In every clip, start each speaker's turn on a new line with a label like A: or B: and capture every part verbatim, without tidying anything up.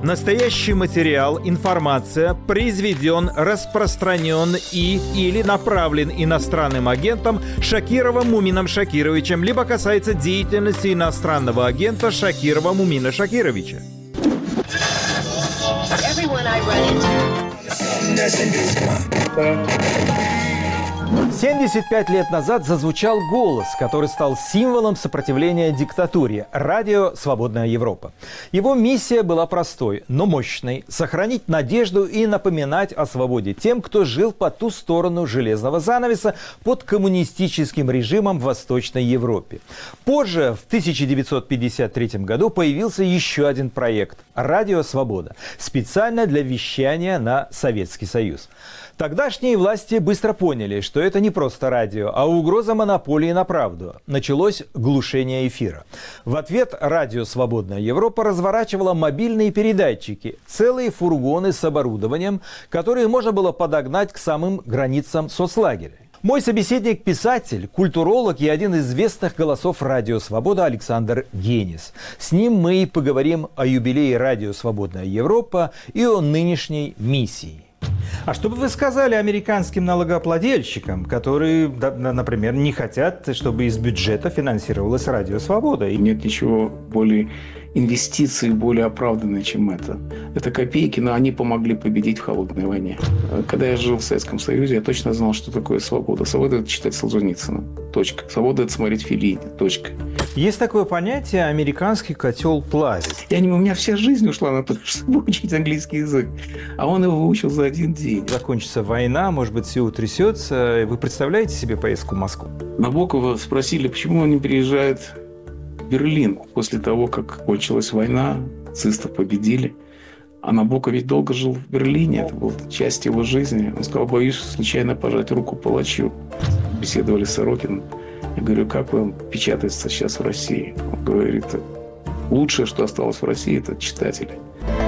A: Настоящий материал, информация произведен, распространен и или направлен иностранным агентом Шакировым Мумином Шакировичем, либо касается деятельности иностранного агента Шакирова Мумина Шакировича. семьдесят пять лет назад зазвучал голос, который стал символом сопротивления диктатуре – радио «Свободная Европа». Его миссия была простой, но мощной – сохранить надежду и напоминать о свободе тем, кто жил по ту сторону железного занавеса под коммунистическим режимом в Восточной Европе. Позже, в тысяча девятьсот пятьдесят третьем году, появился еще один проект – «Радио Свобода», специально для вещания на Советский Союз. Тогдашние власти быстро поняли, что это не просто радио, а угроза монополии на правду. Началось глушение эфира. В ответ радио «Свободная Европа» разворачивало мобильные передатчики, целые фургоны с оборудованием, которые можно было подогнать к самым границам соцлагеря. Мой собеседник – писатель, культуролог и один из известных голосов «Радио Свобода» Александр Генис. С ним мы и поговорим о юбилее «Радио Свободная Европа» и о нынешней миссии. А что бы вы сказали американским налогоплательщикам, которые, например, не хотят, чтобы из бюджета финансировалось «Радио Свобода»?
B: Нет ничего более инвестиций, более оправданной, чем это. Это копейки, но они помогли победить в холодной войне. Когда я жил в Советском Союзе, я точно знал, что такое свобода. Свобода – это читать Солженицына. Точка. Свобода – это смотреть Феллини. Точка.
A: Есть такое понятие «американский котел плавит».
B: Я не, у меня вся жизнь ушла на то, чтобы учить английский язык. А он его выучил за один день.
A: Закончится война, может быть, все утрясется. Вы представляете себе поездку в Москву?
B: Набокова спросили, почему он не приезжает в Берлин после того, как кончилась война, нацистов победили. А Набоков ведь долго жил в Берлине, это была часть его жизни. Он сказал: боюсь случайно пожать руку палачу. Беседовали с Сорокиным. Я говорю: как вам печатается сейчас в России? Он говорит: лучшее, что осталось в России, это читатели.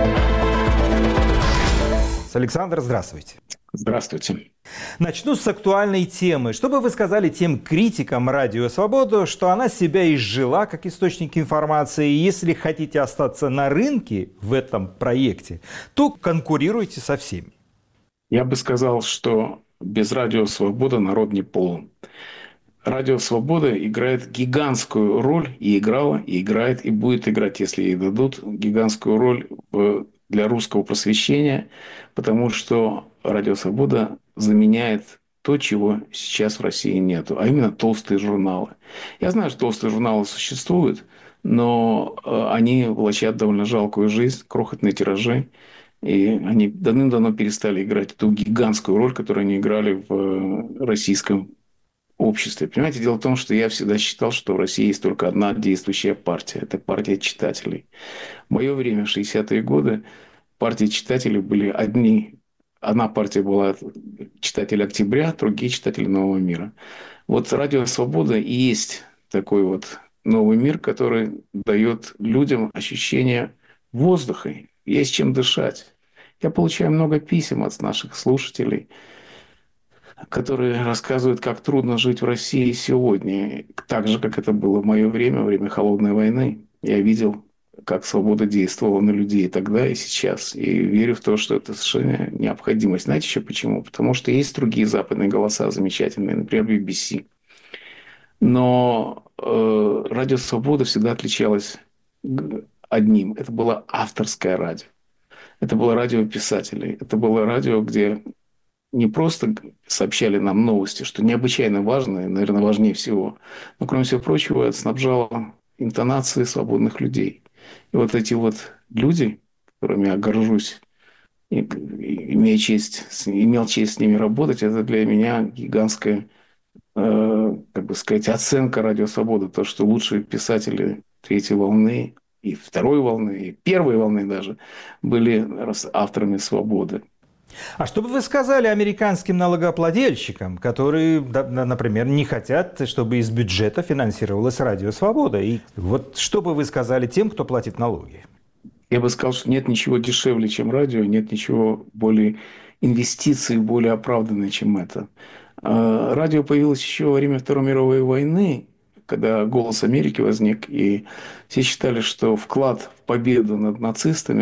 A: Александр, здравствуйте.
B: Здравствуйте.
A: Начну с актуальной темы. Что бы вы сказали тем критикам «Радио Свобода», что она себя изжила как источник информации, и если хотите остаться на рынке в этом проекте, то конкурируйте со всеми?
B: Я бы сказал, что без «Радио Свобода» народ не полон. «Радио Свобода» играет гигантскую роль, и играла, и играет, и будет играть, если ей дадут, гигантскую роль в, для русского просвещения, потому что «Радио Свобода» заменяет то, чего сейчас в России нету, а именно толстые журналы. Я знаю, что толстые журналы существуют, но они влачат довольно жалкую жизнь, крохотные тиражи, и они давным-давно перестали играть ту гигантскую роль, которую они играли в российском обществе. Понимаете, дело в том, что я всегда считал, что в России есть только одна действующая партия. Это партия читателей. В мое время, в шестидесятые годы, партии читателей были одни. Одна партия была читатели «Октября», другие читатели «Нового мира». Вот «Радио Свобода» и есть такой вот новый мир, который дает людям ощущение воздуха. Есть чем дышать. Я получаю много писем от наших слушателей, которые рассказывают, как трудно жить в России сегодня. Так же, как это было в мое время, во время Холодной войны. Я видел, как свобода действовала на людей тогда и сейчас. И верю в то, что это совершенно необходимость. Знаете еще почему? Потому что есть другие западные голоса замечательные, например, би би си. Но э, «Радио Свобода» всегда отличалось одним. Это было авторское радио. Это было радио писателей. Это было радио, где не просто сообщали нам новости, что необычайно важно, и, наверное, важнее всего, но, кроме всего прочего, это снабжало интонацией свободных людей. И вот эти вот люди, которыми я горжусь, и, и, имея честь, имел честь с ними работать, это для меня гигантская, э, как бы сказать, оценка «Радио Свобода». То, что лучшие писатели третьей волны, и второй волны, и первой волны даже, были авторами «Свободы».
A: А что бы вы сказали американским налогоплательщикам, которые, например, не хотят, чтобы из бюджета финансировалось «Радио Свобода»? И вот что бы вы сказали тем, кто платит налоги?
B: Я бы сказал, что нет ничего дешевле, чем радио, нет ничего более инвестиций, более оправданной, чем это. Радио появилось еще во время Второй мировой войны, когда «Голос Америки» возник, и все считали, что вклад в победу над нацистами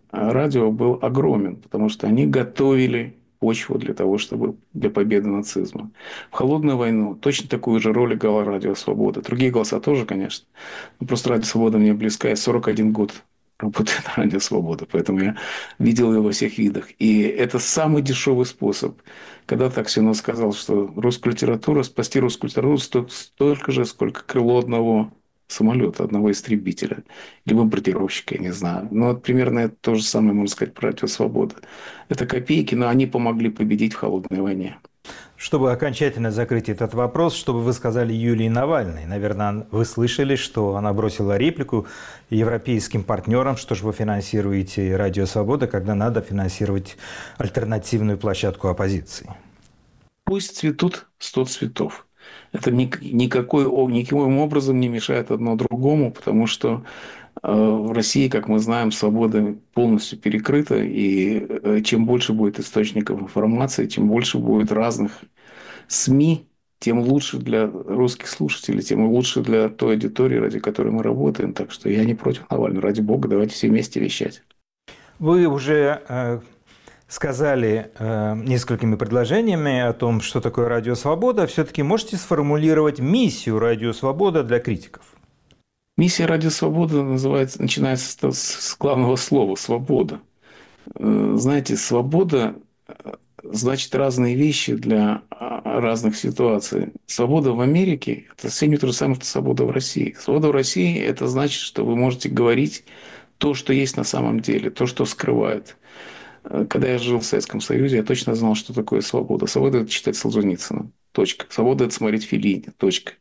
B: радио был огромен, потому что они готовили почву для того, чтобы для победы нацизма. В холодную войну точно такую же роль играла Радио Свобода. Другие голоса тоже, конечно. Но просто Радио Свобода мне близка. Я сорок один год работаю на Радио Свобода, поэтому я видел его во всех видах. И это самый дешевый способ. Когда так Аксенов сказал, что русская литература, спасти русскую литературу стоит столько же, сколько крыло одного самолета, одного истребителя, или бомбардировщика, я не знаю. Ну, вот примерно это то же самое, можно сказать, про Радио Свобода. Это копейки, но они помогли победить в холодной войне.
A: Чтобы окончательно закрыть этот вопрос, что бы вы сказали Юлии Навальной? Наверное, вы слышали, что она бросила реплику европейским партнерам, что же вы финансируете Радио Свобода, когда надо финансировать альтернативную площадку оппозиции.
B: Пусть цветут сто цветов. Это никакой, никаким образом не мешает одно другому, потому что в России, как мы знаем, свобода полностью перекрыта, и чем больше будет источников информации, чем больше будет разных СМИ, тем лучше для русских слушателей, тем лучше для той аудитории, ради которой мы работаем. Так что я не против Навального. Ради бога, давайте все вместе вещать.
A: Вы уже э, сказали э, несколькими предложениями о том, что такое Радио Свобода. Все-таки можете сформулировать миссию Радио Свобода для критиков?
B: Миссия Радио Свобода называется, начинается с главного слова «свобода». Знаете, свобода значит разные вещи для разных ситуаций. Свобода в Америке – это совсем не то же самое, что свобода в России. Свобода в России – это значит, что вы можете говорить то, что есть на самом деле, то, что скрывают. Когда я жил в Советском Союзе, я точно знал, что такое свобода. Свобода – это читать Солженицына. Точка. Свобода – это смотреть Феллини. Точка.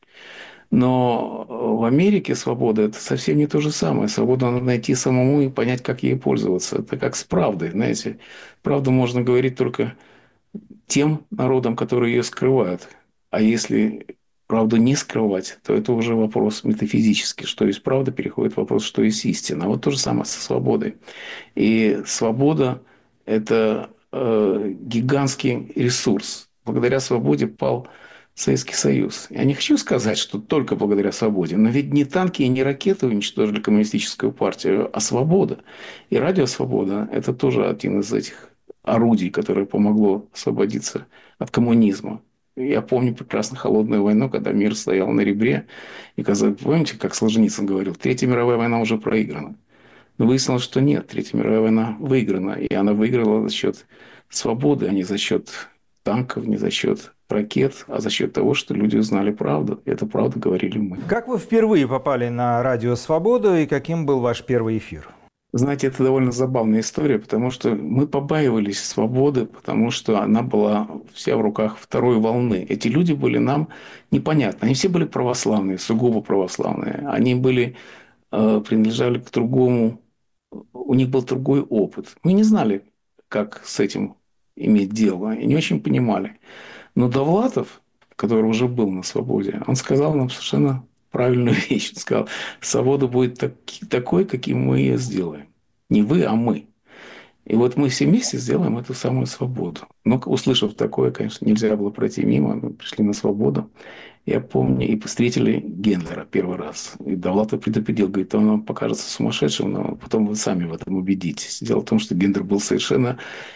B: Но в Америке свобода – это совсем не то же самое. Свободу надо найти самому и понять, как ей пользоваться. Это как с правдой, знаете. Правду можно говорить только тем народам, которые ее скрывают. А если правду не скрывать, то это уже вопрос метафизический. Что есть правда, переходит в вопрос, что есть истина. А вот то же самое со свободой. И свобода – это э, гигантский ресурс. Благодаря свободе пал Советский Союз. Я не хочу сказать, что только благодаря свободе, но ведь не танки и не ракеты уничтожили коммунистическую партию, а свобода. И Радио Свобода – это тоже один из этих орудий, которое помогло освободиться от коммунизма. Я помню прекрасно холодную войну, когда мир стоял на ребре. И когда, помните, как Солженицын говорил, Третья мировая война уже проиграна. Но выяснилось, что нет, Третья мировая война выиграна. И она выиграла за счет свободы, а не за счет танков, не за счет ракет, а за счет того, что люди узнали правду. И эту правду говорили мы.
A: Как вы впервые попали на Радио Свобода и каким был ваш первый эфир?
B: Знаете, это довольно забавная история, потому что мы побаивались свободы, потому что она была вся в руках второй волны. Эти люди были нам непонятны. Они все были православные, сугубо православные. Они были, э, принадлежали к другому, у них был другой опыт. Мы не знали, как с этим иметь дело, и не очень понимали. Но Довлатов, который уже был на свободе, он сказал нам совершенно правильную вещь. Он сказал, свобода будет так, такой, каким мы ее сделаем. Не вы, а мы. И вот мы все вместе сделаем эту самую свободу. Но услышав такое, конечно, нельзя было пройти мимо. Мы пришли на свободу. Я помню, и встретили Гендлера первый раз. И Довлатов предупредил, говорит, он вам покажется сумасшедшим, но потом вы сами в этом убедитесь. Дело в том, что Гендлер был совершенно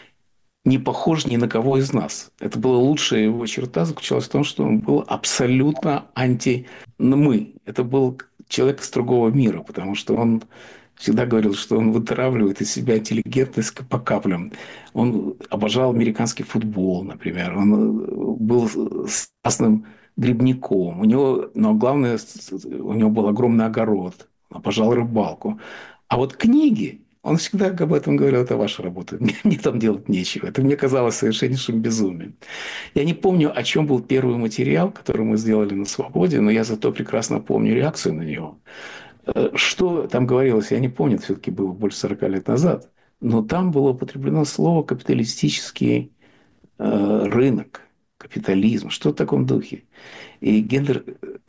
B: не похож ни на кого из нас. Это была лучшая его черта, заключалась в том, что он был абсолютно анти-мы. Это был человек из другого мира, потому что он всегда говорил, что он вытравливает из себя интеллигентность по каплям. Он обожал американский футбол, например. Он был страстным грибником. У него, но главное, у него был огромный огород. Он обожал рыбалку. А вот книги, он всегда об этом говорил, это ваша работа, мне, мне там делать нечего. Это мне казалось совершеннейшим безумием. Я не помню, о чем был первый материал, который мы сделали на «Свободе», но я зато прекрасно помню реакцию на него. Что там говорилось, я не помню, это все-таки было больше сорока лет назад, но там было употреблено слово «капиталистический э, рынок», «капитализм», что в таком духе. И Гендлер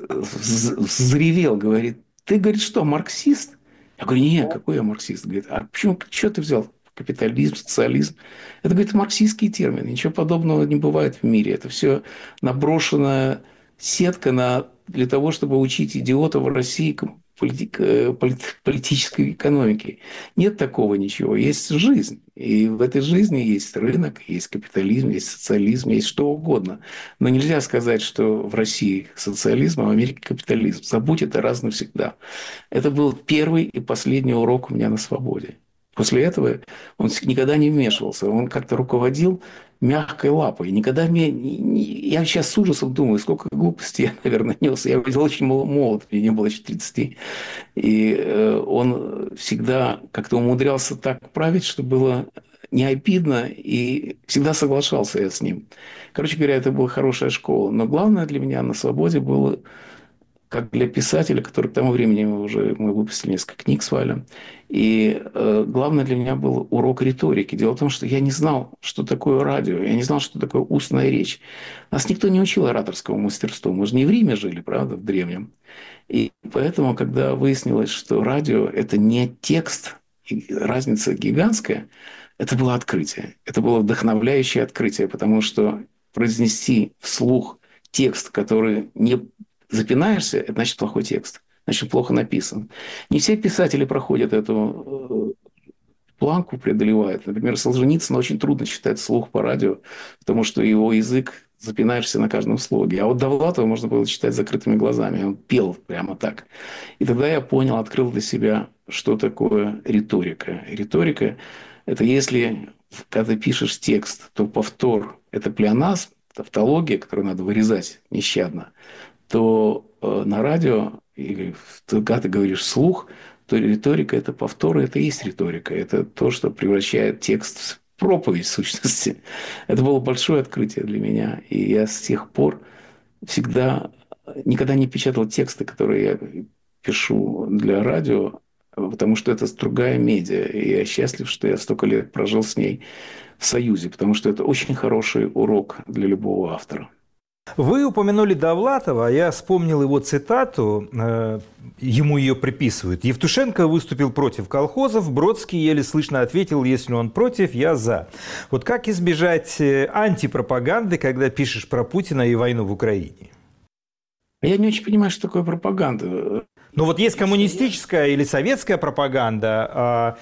B: взревел, говорит, ты, говорит, что, марксист? Я говорю, нет, какой я марксист? Говорит, а почему, что ты взял? Капитализм, социализм. Это, говорит, марксистский термин. Ничего подобного не бывает в мире. Это все наброшенная сетка на, для того, чтобы учить идиотов в России политик- э, полит- политической экономики. Нет такого ничего. Есть жизнь. И в этой жизни есть рынок, есть капитализм, есть социализм, есть что угодно. Но нельзя сказать, что в России социализм, а в Америке капитализм. Забудь это раз навсегда. Это был первый и последний урок у меня на свободе. После этого он никогда не вмешивался. Он как-то руководил мягкой лапой. Никогда мне... Я сейчас с ужасом думаю, сколько глупостей я, наверное, нес. Я был очень молод, мне не было еще тридцати. И э, он всегда как-то умудрялся так править, что было не обидно, и всегда соглашался я с ним. Короче говоря, это была хорошая школа. Но главное для меня на свободе было, как для писателя, который к тому времени уже мы выпустили несколько книг с Валем. И э, главное для меня был урок риторики. Дело в том, что я не знал, что такое радио, я не знал, что такое устная речь. Нас никто не учил ораторскому мастерству. Мы же не в Риме жили, правда, в древнем. И поэтому, когда выяснилось, что радио – это не текст, и разница гигантская, это было открытие. Это было вдохновляющее открытие, потому что произнести вслух текст, который не запинаешься, это значит плохой текст, значит плохо написан. Не все писатели проходят эту планку, преодолевают. Например, Солженицына очень трудно читать вслух по радио, потому что его язык запинаешься на каждом слоге. А вот Довлатова можно было читать с закрытыми глазами. Он пел прямо так. И тогда я понял, открыл для себя, что такое риторика. Риторика – это если, когда ты пишешь текст, то повтор – это плеоназм, тавтология, которую надо вырезать нещадно, то э, на радио, или когда ты говоришь вслух, то риторика – это повторы, это и есть риторика. Это то, что превращает текст в проповедь, в сущности. Это было большое открытие для меня. И я с тех пор всегда, никогда не печатал тексты, которые я пишу для радио, потому что это другая медиа. И я счастлив, что я столько лет прожил с ней в союзе, потому что это очень хороший урок для любого автора.
A: Вы упомянули Довлатова, а я вспомнил его цитату, э, ему ее приписывают. Евтушенко выступил против колхозов, Бродский еле слышно ответил: если он против, я за. Вот как избежать антипропаганды, когда пишешь про Путина и войну в Украине?
B: Я не очень понимаю, что такое пропаганда.
A: Ну вот есть коммунистическая или советская пропаганда, а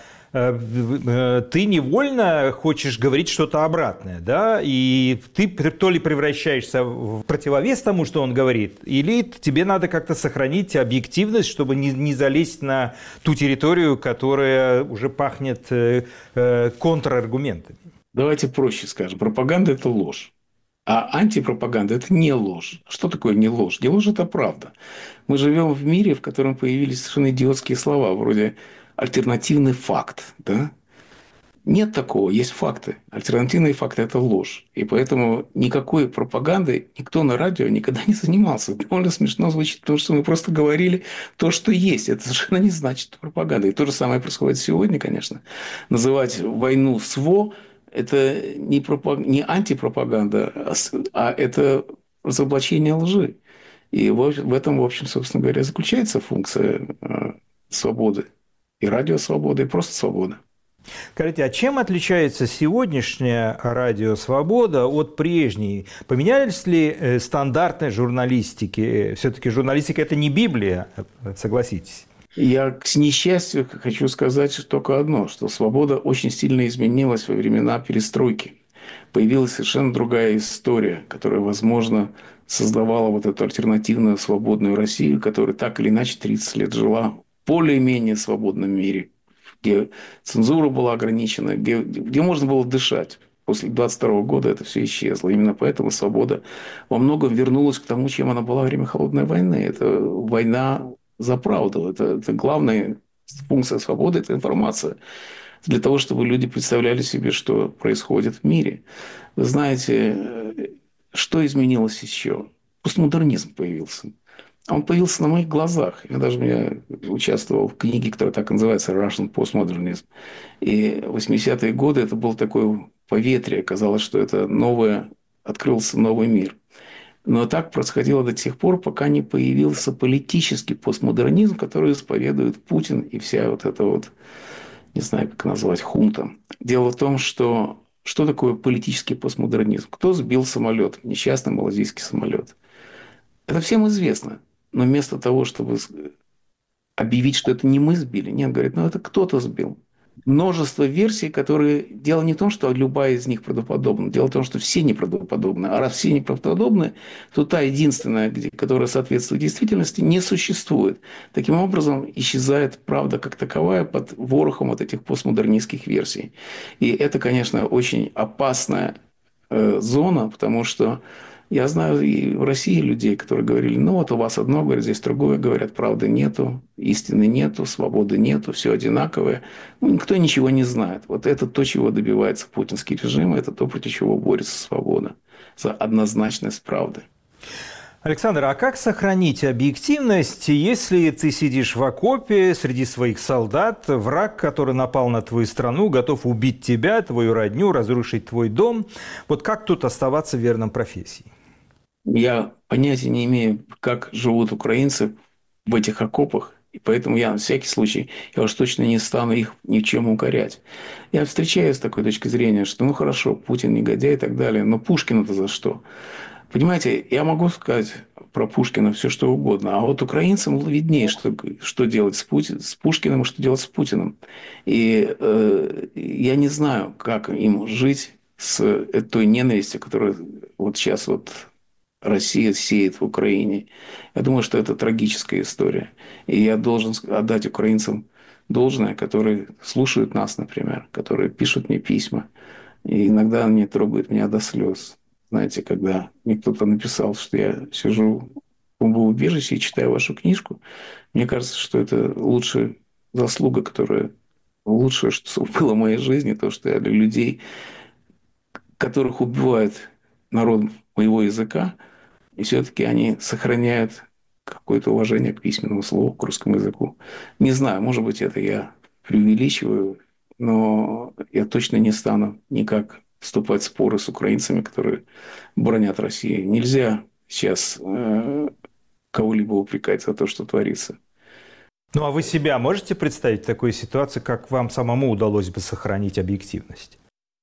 A: ты невольно хочешь говорить что-то обратное, да, и ты то ли превращаешься в противовес тому, что он говорит, или тебе надо как-то сохранить объективность, чтобы не, не залезть на ту территорию, которая уже пахнет э, э, контраргументами.
B: Давайте проще скажем. Пропаганда – это ложь. А антипропаганда – это не ложь. Что такое не ложь? Не ложь – это правда. Мы живем в мире, в котором появились совершенно идиотские слова, вроде альтернативный факт. Да? Нет такого, есть факты. Альтернативные факты – это ложь. И поэтому никакой пропагандой никто на радио никогда не занимался. Довольно смешно звучит, потому что мы просто говорили то, что есть. Это совершенно не значит пропаганда. И то же самое происходит сегодня, конечно. Называть войну СВО – это не, пропаг... не антипропаганда, а это разоблачение лжи. И в этом, в общем, собственно говоря, заключается функция свободы. И радиосвободы, и просто свобода.
A: Скажите, а чем отличается сегодняшняя радио «Свобода» от прежней? Поменялись ли стандарты журналистики? Все-таки журналистика – это не Библия, согласитесь.
B: Я, к несчастью, хочу сказать только одно, что «Свобода» очень сильно изменилась во времена перестройки. Появилась совершенно другая история, которая, возможно, создавала вот эту альтернативную свободную Россию, которая так или иначе тридцать лет жила в более-менее свободном мире, где цензура была ограничена, где, где можно было дышать. После двадцать второго года это все исчезло. Именно поэтому свобода во многом вернулась к тому, чем она была во время Холодной войны. Это война за правду. Это, это главная функция свободы – это информация. Для того, чтобы люди представляли себе, что происходит в мире. Вы знаете, что изменилось еще? Постмодернизм появился. Он появился на моих глазах. Я даже я участвовал в книге, которая так и называется «Russian Postmodernism». И в восьмидесятые годы это было такое поветрие. Казалось, что это новое, открылся новый мир. Но так происходило до тех пор, пока не появился политический постмодернизм, который исповедует Путин и вся вот эта вот, не знаю, как назвать, хунта. Дело в том, что что такое политический постмодернизм? Кто сбил самолет, несчастный малазийский самолет? Это всем известно. Но вместо того, чтобы объявить, что это не мы сбили. Нет, говорит, ну это кто-то сбил. Множество версий, которые... Дело не в том, что любая из них правдоподобна. Дело в том, что все неправдоподобны. А раз все неправдоподобны, то та единственная, где, которая соответствует действительности, не существует. Таким образом, исчезает правда как таковая под ворохом вот этих постмодернистских версий. И это, конечно, очень опасная э, зона, потому что я знаю и в России людей, которые говорили, ну вот у вас одно, говорят, здесь другое, говорят, правды нету, истины нету, свободы нету, все одинаковое. Ну, никто ничего не знает. Вот это то, чего добивается путинский режим, это то, против чего борется свобода, за однозначность правды.
A: Александр, а как сохранить объективность, если ты сидишь в окопе среди своих солдат, враг, который напал на твою страну, готов убить тебя, твою родню, разрушить твой дом? Вот как тут оставаться верным профессии?
B: Я понятия не имею, как живут украинцы в этих окопах, и поэтому я на всякий случай, я уж точно не стану их ни в чем укорять. Я встречаюсь с такой точки зрения, что ну хорошо, Путин негодяй и так далее, но Пушкина-то за что? Понимаете, я могу сказать про Пушкина все что угодно, а вот украинцам виднее, что, что делать с, Пути, с Пушкиным и что делать с Путиным. И э, я не знаю, как им жить с той ненавистью, которая вот сейчас вот Россия сеет в Украине. Я думаю, что это трагическая история. И я должен отдать украинцам должное, которые слушают нас, например, которые пишут мне письма. И иногда они трогают меня до слез. Знаете, когда мне кто-то написал, что я сижу в бомбоубежище и читаю вашу книжку, мне кажется, что это лучшая заслуга, которая лучшее, что было в моей жизни, то, что я для людей, которых убивает народ моего языка, и все-таки они сохраняют какое-то уважение к письменному слову, к русскому языку. Не знаю, может быть, это я преувеличиваю, но я точно не стану никак вступать в споры с украинцами, которые бронят Россию. Нельзя сейчас э, кого-либо упрекать за то, что творится.
A: Ну а вы себя можете представить в такой ситуации, как вам самому удалось бы сохранить объективность?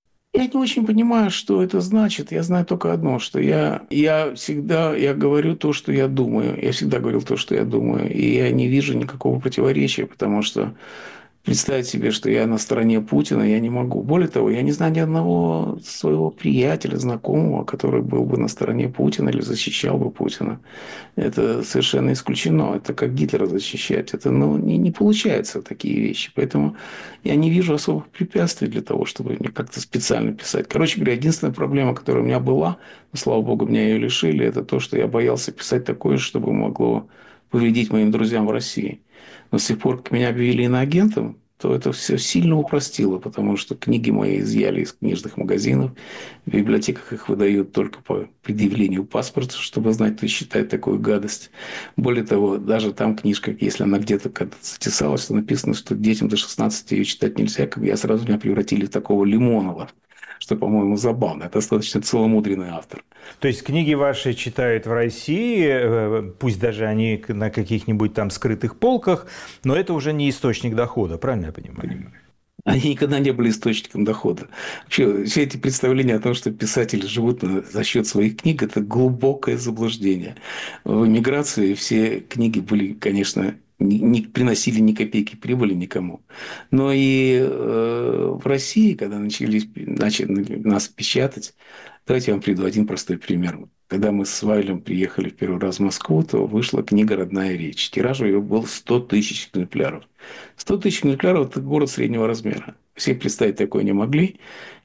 B: Я не очень понимаю, что это значит. Я знаю только одно, что я, я всегда я говорю то, что я думаю. Я всегда говорил то, что я думаю. И я не вижу никакого противоречия, потому что представить себе, что я на стороне Путина, я не могу. Более того, я не знаю ни одного своего приятеля, знакомого, который был бы на стороне Путина или защищал бы Путина. Это совершенно исключено. Это как Гитлера защищать. Это ну, не, не получается такие вещи. Поэтому я не вижу особых препятствий для того, чтобы мне как-то специально писать. Короче говоря, единственная проблема, которая у меня была, но, слава богу, меня ее лишили, это то, что я боялся писать такое, чтобы могло повредить моим друзьям в России. Но с тех пор, как меня объявили иноагентом, то это все сильно упростило, потому что книги мои изъяли из книжных магазинов, в библиотеках их выдают только по предъявлению паспорта, чтобы знать, кто считает такую гадость. Более того, даже там книжка, если она где-то затесалась, то написано, что детям до шестнадцати ее читать нельзя, как я сразу меня превратили в такого Лимонова, что, по-моему, забавно. Это достаточно целомудренный автор.
A: То есть книги ваши читают в России, пусть даже они на каких-нибудь там скрытых полках, но это уже не источник дохода, правильно я понимаю?
B: Они никогда не были источником дохода. Вообще, все эти представления о том, что писатели живут за счет своих книг, это глубокое заблуждение. В эмиграции все книги были, конечно, не, не приносили ни копейки прибыли никому. Но и э, в России, когда начались, начали нас печатать, давайте я вам приведу один простой пример. Когда мы с Вайлем приехали в первый раз в Москву, то вышла книга «Родная речь». Тираж ее был сто тысяч экземпляров. сто тысяч экземпляров – это город среднего размера. Все представить такое не могли,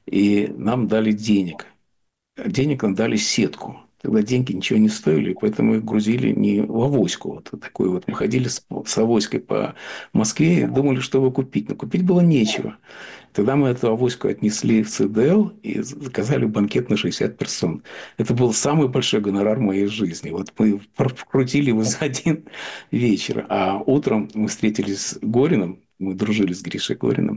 B: и нам дали денег. Денег нам дали сетку. Тогда деньги ничего не стоили, поэтому их грузили не в авоську. Вот такой вот. Мы ходили с, с авоськой по Москве и думали, что его купить. Но купить было нечего. Тогда мы эту авоську отнесли в ЦДЛ и заказали банкет на шестьдесят персон. Это был самый большой гонорар моей жизни. Вот мы прокрутили его за один вечер. А утром мы встретились с Гориным, мы дружили с Гришей Гориным,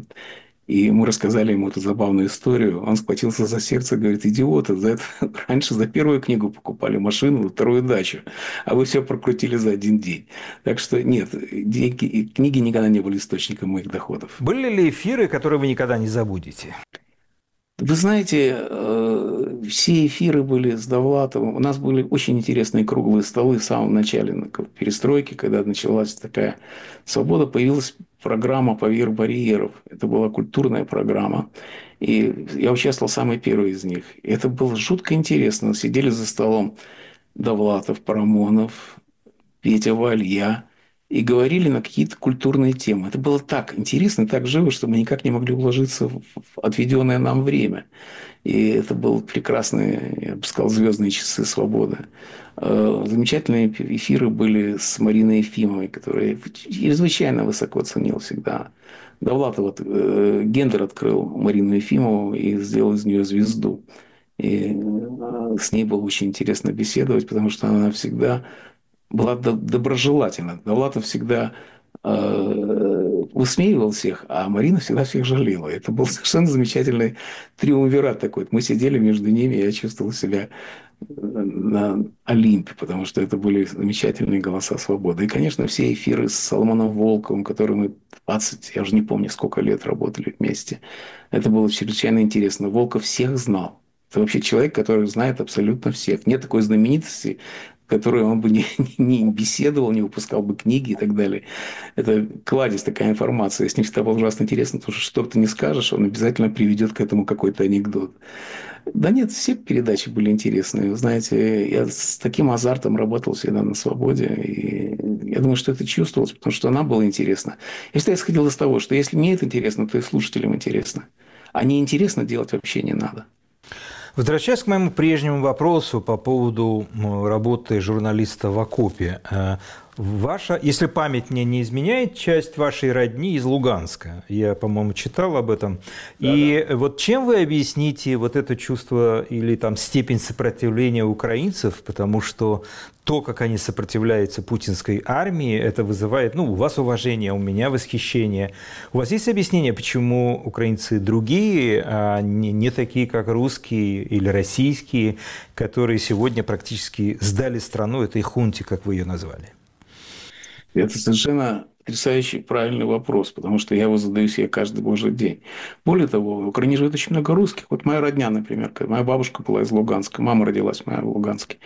B: и мы рассказали ему эту забавную историю. Он схватился за сердце и говорит: идиоты, за это... раньше за первую книгу покупали машину, за вторую дачу, а вы все прокрутили за один день. Так что нет, деньги, книги никогда не были источником моих доходов.
A: Были ли эфиры, которые вы никогда не забудете?
B: Вы знаете, э, все эфиры были с Довлатовым. У нас были очень интересные круглые столы в самом начале на ко- перестройки, когда началась такая свобода, появилась программа «Поверх барьеров». Это была культурная программа. И я участвовал в самой первой из них. И это было жутко интересно. Сидели за столом Довлатов, Парамонов, Петя Валья, и говорили на какие-то культурные темы. Это было так интересно, так живо, что мы никак не могли уложиться в в отведенное нам время. И это был прекрасные, я бы сказал, звездные часы свободы. Э, Замечательные эфиры были с Мариной Ефимовой, которая чрезвычайно высоко ценил всегда. Довлатов э, Гендер открыл Марину Ефимову и сделал из нее звезду. И э, с ней было очень интересно беседовать, потому что она всегда была доброжелательна. Довлатов всегда э, высмеивал всех, а Марина всегда всех жалела. Это был совершенно замечательный триумвират такой. Мы сидели между ними, я чувствовал себя на Олимпе, потому что это были замечательные голоса свободы. И, конечно, все эфиры с Соломоном Волковым, которые мы двадцать, я уже не помню, сколько лет работали вместе. Это было чрезвычайно интересно. Волков всех знал. Это вообще человек, который знает абсолютно всех. Нет такой знаменитости, которой он бы не, не беседовал, не выпускал бы книги и так далее. Это кладезь такая информация. С ним всегда было ужасно интересно, потому что что ты не скажешь, он обязательно приведет к этому какой-то анекдот. Да нет, все передачи были интересные. Вы знаете, я с таким азартом работал всегда на свободе. И я думаю, что это чувствовалось, потому что она была интересна. Я всегда исходил из того, что если мне это интересно, то и слушателям интересно. А неинтересно делать вообще не надо.
A: Возвращаясь к моему прежнему вопросу по поводу работы журналиста в окопе. э, Ваша, если память мне не изменяет, часть вашей родни из Луганска. Я, по-моему, читал об этом.
B: Да,
A: И
B: да.
A: вот чем вы объясните вот это чувство или там степень сопротивления украинцев, потому что то, как они сопротивляются путинской армии, это вызывает, ну, у вас уважение, у меня восхищение. У вас есть объяснение, почему украинцы другие, а не, не такие, как русские или российские, которые сегодня практически сдали страну этой хунте, как вы ее назвали?
B: Это совершенно потрясающий правильный вопрос, потому что я его задаю себе каждый божий день. Более того, в Украине живет очень много русских. Вот моя родня, например, моя бабушка была из Луганска, мама родилась моя в Луганске.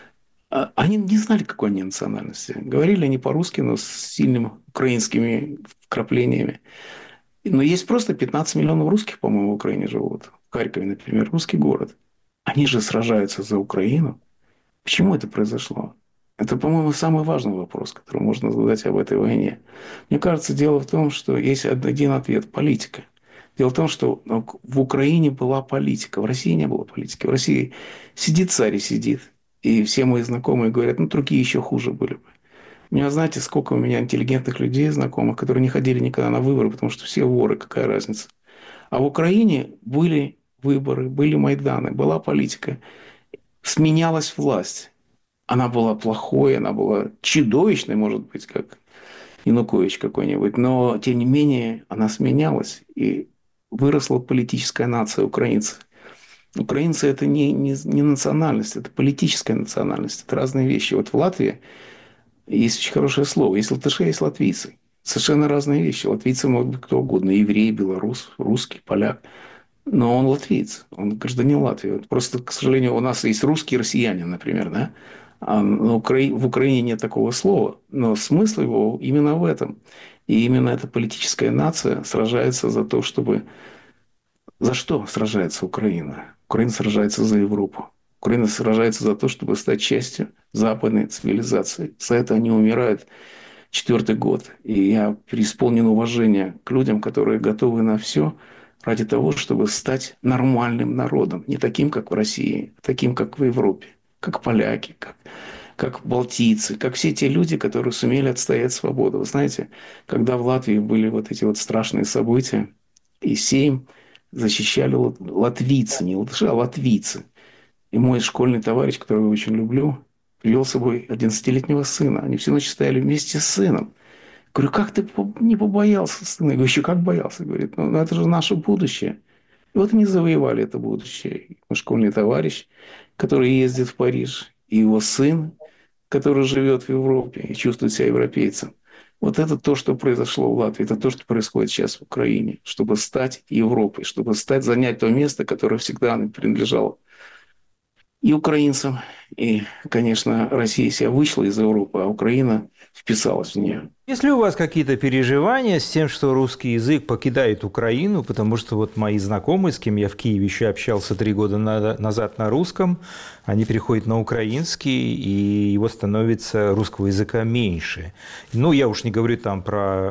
B: А они не знали, какой они национальности. Говорили они по-русски, но с сильными украинскими вкраплениями. Но есть просто пятнадцать миллионов русских, по-моему, в Украине живут. В Харькове, например, русский город. Они же сражаются за Украину. Почему это произошло? Это, по-моему, самый важный вопрос, который можно задать об этой войне. Мне кажется, дело в том, что есть один ответ – политика. Дело в том, что в Украине была политика, в России не было политики. В России сидит царь и сидит. И все мои знакомые говорят, ну, другие еще хуже были бы. У меня, знаете, сколько у меня интеллигентных людей знакомых, которые не ходили никогда на выборы, потому что все воры, какая разница. А в Украине были выборы, были Майданы, была политика, сменялась власть. Она была плохой, она была чудовищной, может быть, как Янукович какой-нибудь, но, тем не менее, она сменялась, и выросла политическая нация украинцев. Украинцы – это не, не, не национальность, это политическая национальность, это разные вещи. Вот в Латвии есть очень хорошее слово, есть латыши, есть латвийцы. Совершенно разные вещи. Латвийцы могут быть кто угодно, еврей, белорус, русский, поляк. Но он латвиец, он гражданин Латвии. Просто, к сожалению, у нас есть русский россиянин, например, да? А на Укра... в Украине нет такого слова, но смысл его именно в этом. И именно эта политическая нация сражается за то, чтобы... За что сражается Украина? Украина сражается за Европу. Украина сражается за то, чтобы стать частью западной цивилизации. За это они умирают четвертый год. И я преисполнен уважения к людям, которые готовы на все ради того, чтобы стать нормальным народом. Не таким, как в России, а таким, как в Европе. Как поляки, как, как балтийцы, как все те люди, которые сумели отстоять свободу. Вы знаете, когда в Латвии были вот эти вот страшные события, и Сейм защищали латвийцы, не латыши, а латвийцы. И мой школьный товарищ, которого я очень люблю, привел с собой одиннадцатилетнего сына. Они всю ночь стояли вместе с сыном. Говорю, как ты не побоялся сына? Я говорю, еще как боялся. Говорит, ну это же наше будущее. И вот они завоевали это будущее. Мой школьный товарищ, который ездит в Париж, и его сын, который живет в Европе и чувствует себя европейцем. Вот это то, что произошло в Латвии, это то, что происходит сейчас в Украине, чтобы стать Европой, чтобы стать, занять то место, которое всегда принадлежало и украинцам, и, конечно, Россия себя вышла из Европы, а Украина вписалась в нее.
A: Есть ли у вас какие-то переживания с тем, что русский язык покидает Украину? Потому что вот мои знакомые, с кем я в Киеве еще общался три года назад на русском, они переходят на украинский, и его становится русского языка меньше. Ну, я уж не говорю там про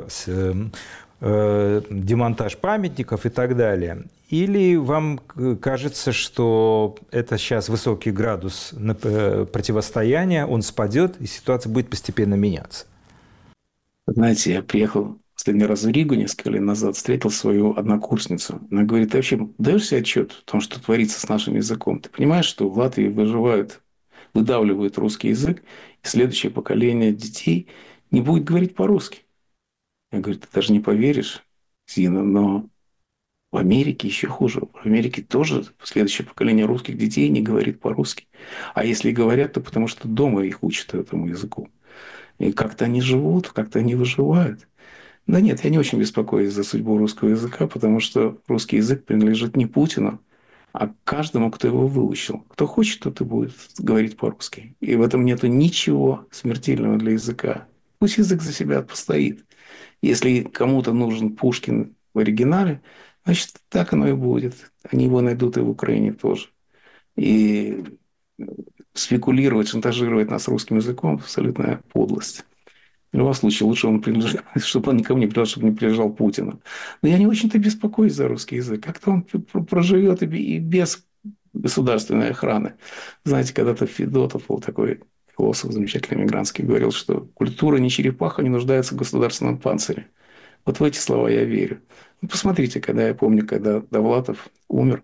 A: э, демонтаж памятников и так далее. Или вам кажется, что это сейчас высокий градус противостояния, он спадет, и ситуация будет постепенно меняться?
B: Знаете, я приехал последний раз в Ригу несколько лет назад, встретил свою однокурсницу. Она говорит: ты вообще даешь себе отчет в том, что творится с нашим языком? Ты понимаешь, что в Латвии выживают, выдавливают русский язык, и следующее поколение детей не будет говорить по-русски? Я говорю: ты даже не поверишь, Зина, но в Америке еще хуже. В Америке тоже следующее поколение русских детей не говорит по-русски. А если и говорят, то потому что дома их учат этому языку. И как-то они живут, как-то они выживают. Да нет, я не очень беспокоюсь за судьбу русского языка, потому что русский язык принадлежит не Путину, а каждому, кто его выучил. Кто хочет, тот и будет говорить по-русски. И в этом нету ничего смертельного для языка. Пусть язык за себя постоит. Если кому-то нужен Пушкин в оригинале, значит, так оно и будет. Они его найдут и в Украине тоже. И спекулировать, шантажировать нас русским языком – абсолютная подлость. В любом случае, лучше он принадлежал, чтобы он никому не принадлежал, чтобы не принадлежал Путину. Но я не очень-то беспокоюсь за русский язык. Как-то он проживет и без государственной охраны. Знаете, когда-то Федотов был такой философ замечательный, мигрантский, говорил, что культура не черепаха, не нуждается в государственном панцире. Вот в эти слова я верю. Ну, посмотрите, когда я помню, когда Довлатов умер,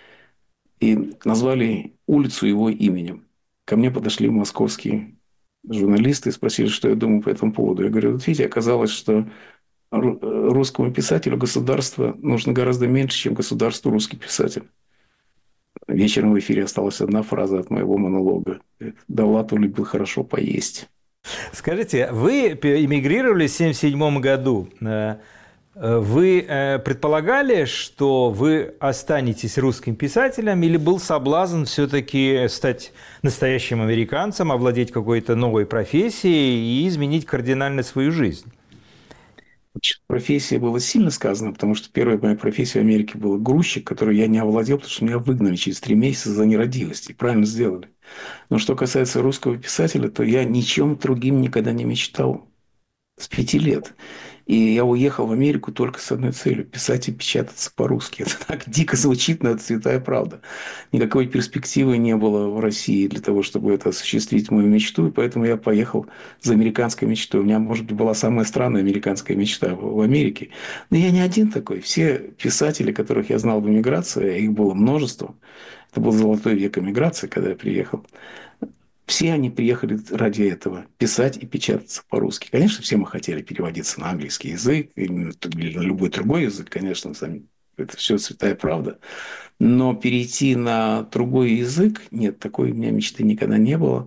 B: и назвали улицу его именем. Ко мне подошли московские журналисты и спросили, что я думаю по этому поводу. Я говорю: вот видите, оказалось, что русскому писателю государство нужно гораздо меньше, чем государству русский писатель. Вечером в эфире осталась одна фраза от моего монолога. Довлатов любил хорошо поесть.
A: Скажите, вы эмигрировали в семьдесят седьмом году. Вы предполагали, что вы останетесь русским писателем, или был соблазн все-таки стать настоящим американцем, овладеть какой-то новой профессией и изменить кардинально свою жизнь?
B: Профессия была сильно сказана, потому что первая моя профессия в Америке была грузчик, который я не овладел, потому что меня выгнали через три месяца за нерадивость. И правильно сделали. Но что касается русского писателя, то я ничем другим никогда не мечтал с пяти лет. И я уехал в Америку только с одной целью – писать и печататься по-русски. Это так дико звучит, но это святая правда. Никакой перспективы не было в России для того, чтобы это осуществить мою мечту, и поэтому я поехал за американской мечтой. У меня, может быть, была самая странная американская мечта в Америке. Но я не один такой. Все писатели, которых я знал в эмиграции, их было множество. Это был золотой век эмиграции, когда я приехал. Все они приехали ради этого – писать и печататься по-русски. Конечно, все мы хотели переводиться на английский язык или на любой другой язык, конечно, это все святая правда. Но перейти на другой язык – нет, такой у меня мечты никогда не было.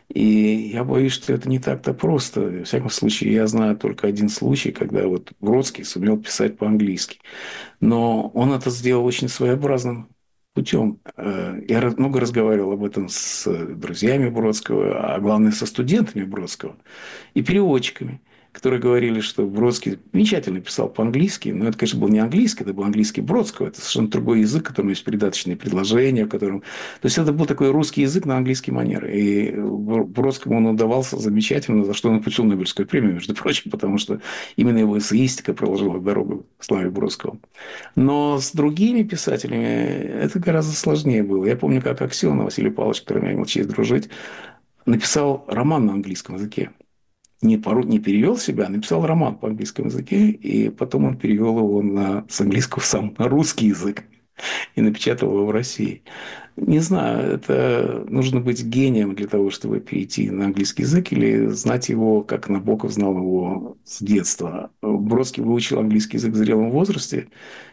B: И я боюсь, что это не так-то просто. В всяком случае, я знаю только один случай, когда вот Бродский сумел писать по-английски. Но он это сделал очень своеобразным путем. Я много разговаривал об этом с друзьями Бродского, а главное со студентами Бродского и переводчиками, которые говорили, что Бродский замечательно писал по-английски, но это, конечно, был не английский, это был английский Бродского, это совершенно другой язык, в котором есть придаточные предложения, в котором... То есть это был такой русский язык на английский манер. И Бродскому он удавался замечательно, за что он получил Нобелевскую премию, между прочим, потому что именно его эссеистика проложила дорогу к славе Бродского. Но с другими писателями это гораздо сложнее было. Я помню, как Аксенов Василий Павлович, с которым я имел честь дружить, написал роман на английском языке. Не, пору, не перевел себя, а написал роман по английскому языке, и потом он перевел его на, с английского сам на русский язык и напечатал его в России. Не знаю, это нужно быть гением для того, чтобы перейти на английский язык или знать его, как Набоков знал его с детства. Бродский выучил английский язык в зрелом возрасте,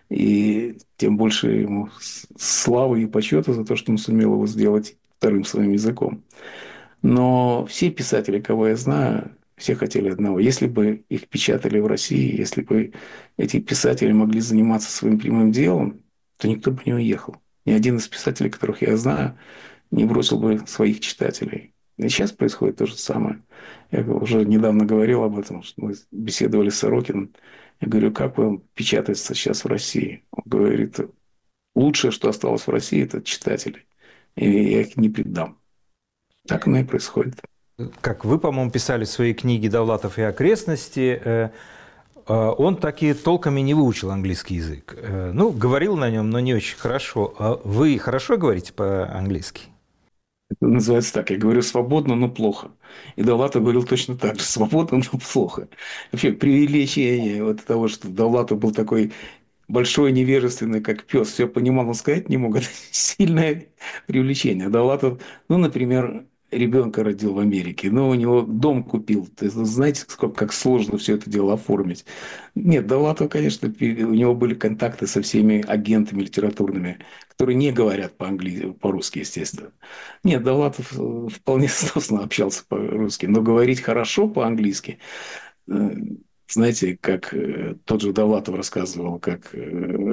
B: и тем больше ему славы и почета за то, что он сумел его сделать вторым своим языком. Но все писатели, кого я знаю, Все хотели одного. Если бы их печатали в России, если бы эти писатели могли заниматься своим прямым делом, то никто бы не уехал. Ни один из писателей, которых я знаю, не бросил бы своих читателей. И сейчас происходит то же самое. Я уже недавно говорил об этом, что мы беседовали с Сорокиным. Я говорю, как вам печатается сейчас в России? Он говорит, лучшее, что осталось в России, это читатели. И я их не предам. Так оно и происходит.
A: Как вы, по-моему, писали в своей книге «Довлатов и окрестности», э, э, он так и толком и не выучил английский язык. Э, ну, говорил на нем, но не очень хорошо. А вы хорошо говорите по-английски?
B: Это называется так. Я говорю свободно, но плохо. И Довлатов говорил точно так же. Свободно, но плохо. Вообще, преувеличение вот того, что Довлатов был такой большой, невежественный, как пес, все понимал, но сказать не мог. Это сильное привлечение. Довлатов, ну, например, ребенка родил в Америке, но у него дом купил. То есть, знаете, сколько, как сложно все это дело оформить. Нет, Довлатов, конечно, у него были контакты со всеми агентами литературными, которые не говорят по-английски, по-русски, естественно. Нет, Довлатов э, вполне сносно общался по-русски, но говорить хорошо по-английски, э, знаете, как э, тот же Довлатов рассказывал, как э,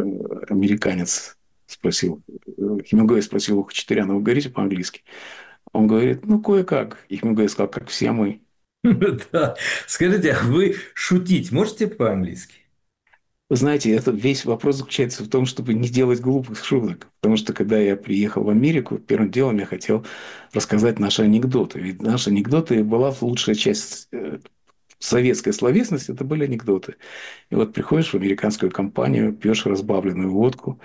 B: американец спросил, э, Хемингуэй спросил у Хачатуряна, вы говорите по-английски? Он говорит, ну, кое-как. И Хемингуэй сказал, как все мы.
A: Да. Скажите, а вы шутить можете по-английски?
B: Вы знаете, это весь вопрос заключается в том, чтобы не делать глупых шуток. Потому что, когда я приехал в Америку, первым делом я хотел рассказать наши анекдоты. Ведь наши анекдоты была лучшая часть э, советской словесности, это были анекдоты. И вот приходишь в американскую компанию, пьешь разбавленную водку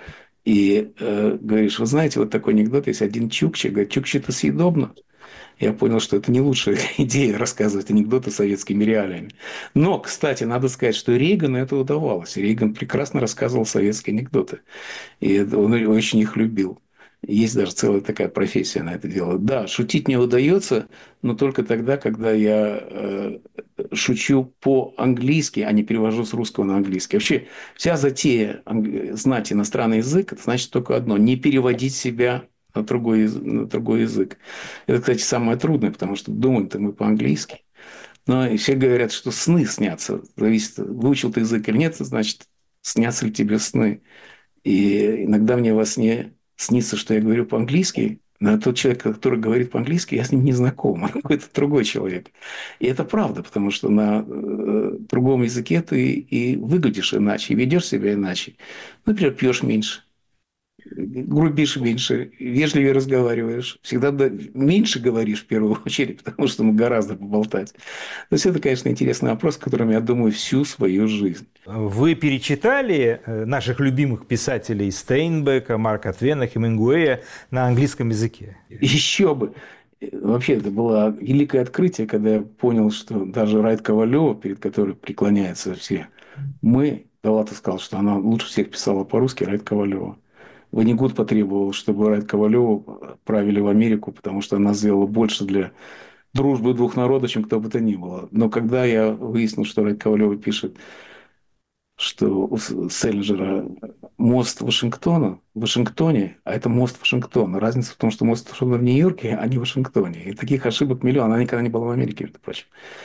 B: и э, говоришь, вы знаете, вот такой анекдот, есть один чукча, говорит, чукча это съедобно. Я понял, что это не лучшая идея рассказывать анекдоты советскими реалиями. Но, кстати, надо сказать, что Рейгану это удавалось. Рейган прекрасно рассказывал советские анекдоты. И он очень их любил. Есть даже целая такая профессия на это дело. Да, шутить мне удается, но только тогда, когда я э, шучу по-английски, а не перевожу с русского на английский. Вообще, вся затея анг... знать иностранный язык, это значит только одно – не переводить себя на другой, на другой язык. Это, кстати, самое трудное, потому что думаем-то мы по-английски. Но и все говорят, что сны снятся. Зависит, выучил ты язык или нет, значит, снятся ли тебе сны. И иногда мне во сне снится, что я говорю по-английски, но тот человек, который говорит по-английски, я с ним не знаком, а какой-то другой человек. И это правда, потому что на э, другом языке ты и выглядишь иначе, и ведешь себя иначе. Например, пьешь меньше, грубишь меньше, вежливее разговариваешь, всегда меньше говоришь в первую очередь, потому что мы гораздо поболтать. То есть это, конечно, интересный вопрос, которым я думаю всю свою жизнь.
A: Вы перечитали наших любимых писателей Стейнбека, Марка Твена, Хемингуэя на английском языке?
B: Еще бы. Вообще, это было великое открытие, когда я понял, что даже Райт Ковалева, перед которой преклоняются все, мы, Довлатов сказал, что она лучше всех писала по-русски, Райт Ковалева. Ванигут потребовал, чтобы Райт Ковалеву отправили в Америку, потому что она сделала больше для дружбы двух народов, чем кто бы то ни было. Но когда я выяснил, что Райт Ковалева пишет, что у Селлинджера мост Вашингтона в Вашингтоне, а это мост Вашингтона. Разница в том, что мост Вашингтона в Нью-Йорке, а не в Вашингтоне. И таких ошибок миллион. Она никогда не была в Америке, между прочим.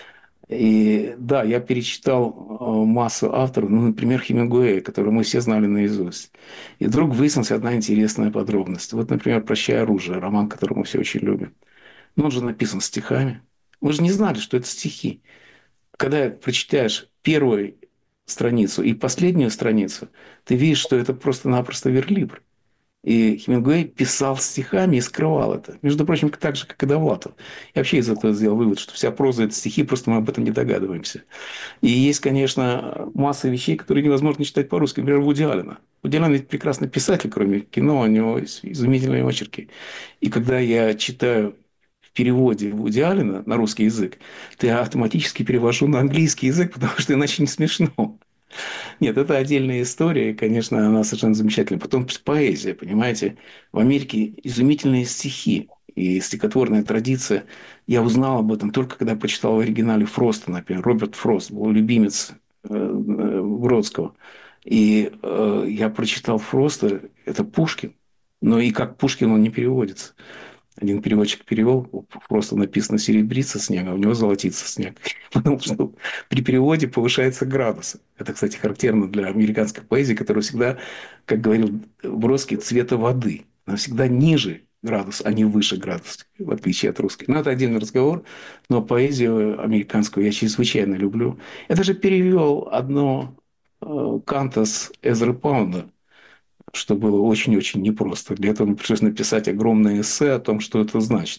B: И да, я перечитал массу авторов, ну, например, Хемингуэя, которого мы все знали наизусть. И вдруг выяснилась одна интересная подробность. Вот, например, «Прощай, оружие», роман, который мы все очень любим. Но он же написан стихами. Мы же не знали, что это стихи. Когда прочитаешь первую страницу и последнюю страницу, ты видишь, что это просто-напросто верлибр. И Хемингуэй писал стихами и скрывал это. Между прочим, так же, как и Довлатов. Я вообще из этого сделал вывод, что вся проза – это стихи, просто мы об этом не догадываемся. И есть, конечно, масса вещей, которые невозможно читать по-русски. Например, Вуди Аллена. Вуди Аллен ведь прекрасный писатель, кроме кино, у него есть изумительные очерки. И когда я читаю в переводе Вуди Аллена на русский язык, то я автоматически перевожу на английский язык, потому что иначе не смешно. Нет, это отдельная история, и, конечно, она совершенно замечательная. Потом поэзия, понимаете. В Америке изумительные стихи и стихотворная традиция. Я узнал об этом только когда почитал в оригинале Фроста, например. Роберт Фрост был любимец э, э, Бродского. И э, я прочитал Фроста, это Пушкин, но и как Пушкин он не переводится. Один переводчик перевел, просто написано «серебрится снег», а у него «золотится снег». Потому что при переводе повышается градус. Это, кстати, характерно для американской поэзии, которая всегда, как говорил Бродский, цвета воды. Она всегда ниже градус, а не выше градус, в отличие от русской. Но это отдельный разговор. Но поэзию американскую я чрезвычайно люблю. Я даже перевел одно э, канта с Эзры Паунда, что было очень-очень непросто. Для этого мне пришлось написать огромное эссе о том, что это значит.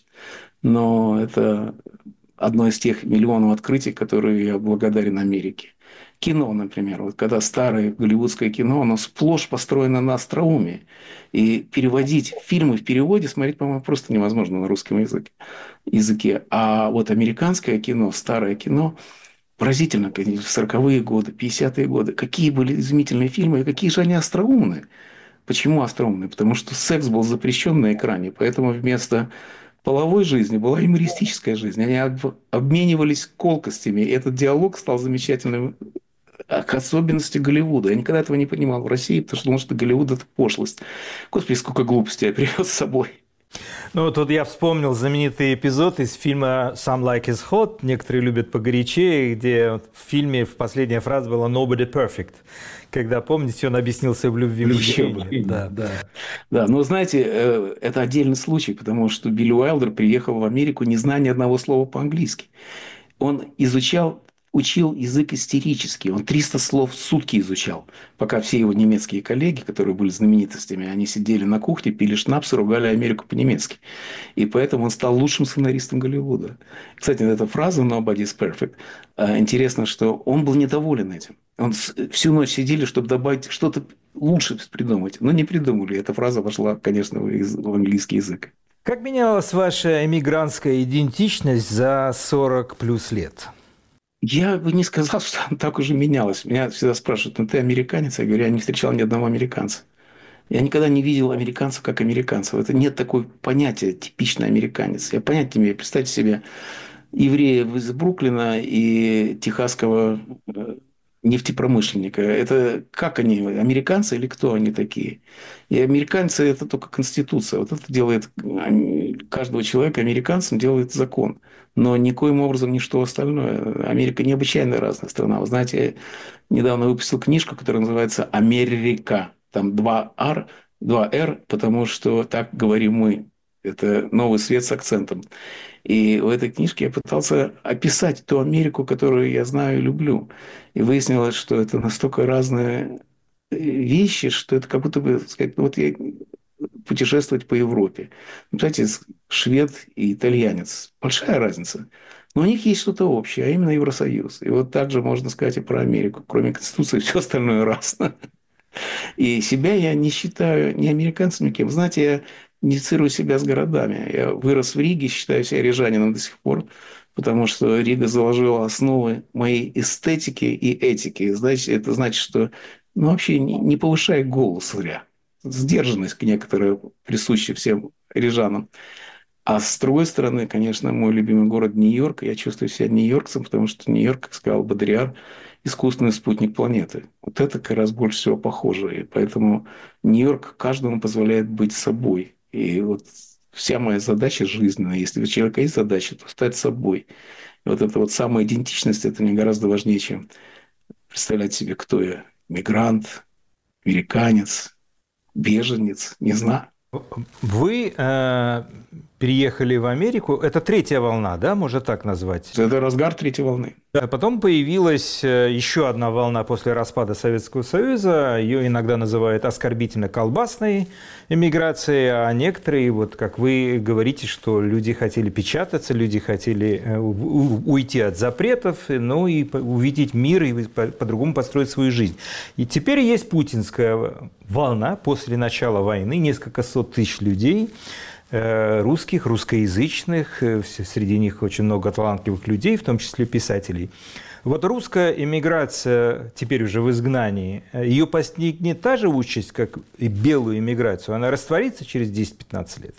B: Но это одно из тех миллионов открытий, которые я благодарен Америке. Кино, например. Вот когда старое голливудское кино, оно сплошь построено на остроумии. И переводить фильмы в переводе, смотреть, по-моему, просто невозможно на русском языке. языке. А вот американское кино, старое кино, поразительно, конечно, в сороковые годы, пятидесятые годы, какие были изумительные фильмы, и какие же они остроумные. Почему остроумный? Потому что секс был запрещен на экране, поэтому вместо половой жизни была юмористическая жизнь. Они обменивались колкостями. И этот диалог стал замечательным к особенности Голливуда. Я никогда этого не понимал в России, потому что думал, что Голливуд – это пошлость. Господи, сколько глупостей я привез с собой.
A: Ну, тут я вспомнил знаменитый эпизод из фильма «Some Like It Hot». Некоторые любят погорячее, где в фильме в последняя фраза была «Nobody perfect». Когда, помните, он объяснился в любви.
B: Еще бы. Да, да. Да, но знаете, это отдельный случай, потому что Билли Уайлдер приехал в Америку, не зная ни одного слова по-английски. Он изучал, учил язык истерически. Он триста слов в сутки изучал, пока все его немецкие коллеги, которые были знаменитостями, они сидели на кухне, пили шнапс и ругали Америку по-немецки. И поэтому он стал лучшим сценаристом Голливуда. Кстати, эта фраза «Nobody is perfect». Интересно, что он был недоволен этим. Он всю ночь сидели, чтобы добавить что-то лучше придумать. Но не придумали. Эта фраза вошла, конечно, в английский язык.
A: Как менялась ваша эмигрантская идентичность за сорок плюс лет?
B: Я бы не сказал, что она так уже менялась. Меня всегда спрашивают, ну ты американец? Я говорю, я не встречал ни одного американца. Я никогда не видел американцев как американцев. Это нет такого понятия типичный американец. Я понятия не имею. Представьте себе еврея из Бруклина и техасского нефтепромышленника. Это как они, американцы или кто они такие? И американцы – это только конституция. Вот это делает каждого человека американцем, делает закон. Но никоим образом ничто остальное. Америка необычайно разная страна. Вы знаете, я недавно выпустил книжку, которая называется «Америка». Там два «р», два «р», потому что так говорим мы. Это новый свет с акцентом. И в этой книжке я пытался описать ту Америку, которую я знаю и люблю. И выяснилось, что это настолько разные вещи, что это как будто бы, сказать, вот я путешествовать по Европе. Кстати, швед и итальянец. Большая разница. Но у них есть что-то общее, а именно Евросоюз. И вот так же можно сказать и про Америку. Кроме Конституции, все остальное разно. И себя я не считаю ни американцем, ни кем. Знаете, я идентифицирую себя с городами. Я вырос в Риге, считаю себя рижанином до сих пор, потому что Рига заложила основы моей эстетики и этики. Значит, это значит, что ну, вообще не, не повышай голос зря. Сдержанность некоторая присуща всем рижанам. А с другой стороны, конечно, мой любимый город Нью-Йорк. Я чувствую себя нью-йоркцем, потому что Нью-Йорк, как сказал Бодрияр, искусственный спутник планеты. Вот это как раз больше всего похоже. И поэтому Нью-Йорк каждому позволяет быть собой. И вот вся моя задача жизненная, если у человека есть задача, то стать собой. И вот эта вот самая идентичность, это мне гораздо важнее, чем представлять себе, кто я. Мигрант, американец, беженец, не знаю.
A: Вы э, переехали в Америку. Это третья волна, да, можно так назвать?
B: Это разгар третьей волны.
A: А потом появилась еще одна волна после распада Советского Союза. Ее иногда называют оскорбительно-колбасной эмиграцией, а некоторые, вот как вы говорите, что люди хотели печататься, люди хотели уйти от запретов, ну и увидеть мир и по-другому построить свою жизнь. И теперь есть путинская волна после начала войны, несколько сот тысяч людей, русских, русскоязычных, среди них очень много талантливых людей, в том числе писателей. Вот русская эмиграция, теперь уже в изгнании, ее постигнет та же участь, как и белую эмиграцию, она растворится через десять-пятнадцать лет?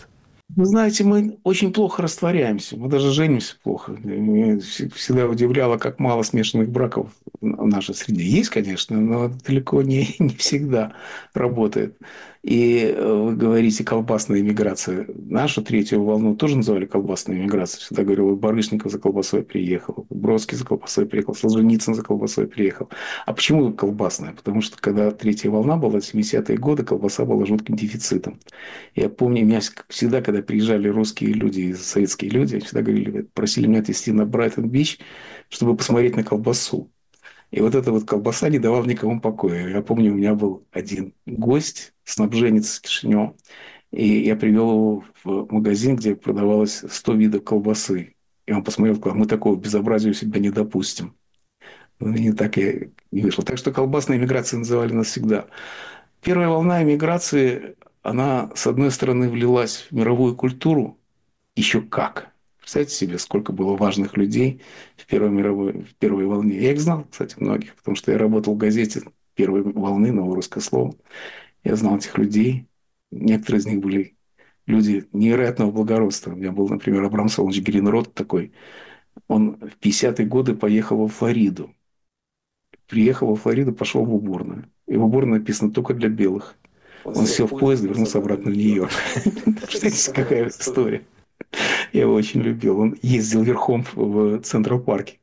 B: Вы знаете, мы очень плохо растворяемся. Мы даже женимся плохо. Меня всегда удивляло, как мало смешанных браков в нашей среде. Есть, конечно, но далеко не, не всегда работает. И э, вы говорите колбасная иммиграция. Нашу третью волну тоже называли колбасной иммиграцией. Всегда говорил, Барышников за колбасой приехал, Бродский за колбасой приехал, Солженицын за колбасой приехал. А почему колбасная? Потому что когда третья волна была, в семидесятые годы, колбаса была жутким дефицитом. Я помню, меня всегда, когда приезжали русские люди, советские люди, всегда говорили, просили меня отвезти на Брайтон-Бич, чтобы посмотреть на колбасу. И вот эта вот колбаса не давала никому покоя. Я помню, у меня был один гость, снабженец из Кишинева, и я привел его в магазин, где продавалось сто видов колбасы. И он посмотрел, сказал, мы такого безобразия у себя не допустим. Ну, и так я не вышел. Так что колбасной эмиграцией называли нас всегда. Первая волна эмиграции, она, с одной стороны, влилась в мировую культуру, еще как. Представьте себе, сколько было важных людей в первой мировой, в первой волне. Я их знал, кстати, многих, потому что я работал в газете первой волны «Новое русское слово». Я знал этих людей. Некоторые из них были люди невероятного благородства. У меня был, например, Абрам Солович Гринрод такой. Он в пятидесятые годы поехал во Флориду. Приехал во Флориду, пошел в уборную. И в уборной написано «только для белых». Он сел в поезд и вернулся обратно в Нью-Йорк. Представляете, какая история. Я его очень любил. Он ездил верхом в Централ-парке.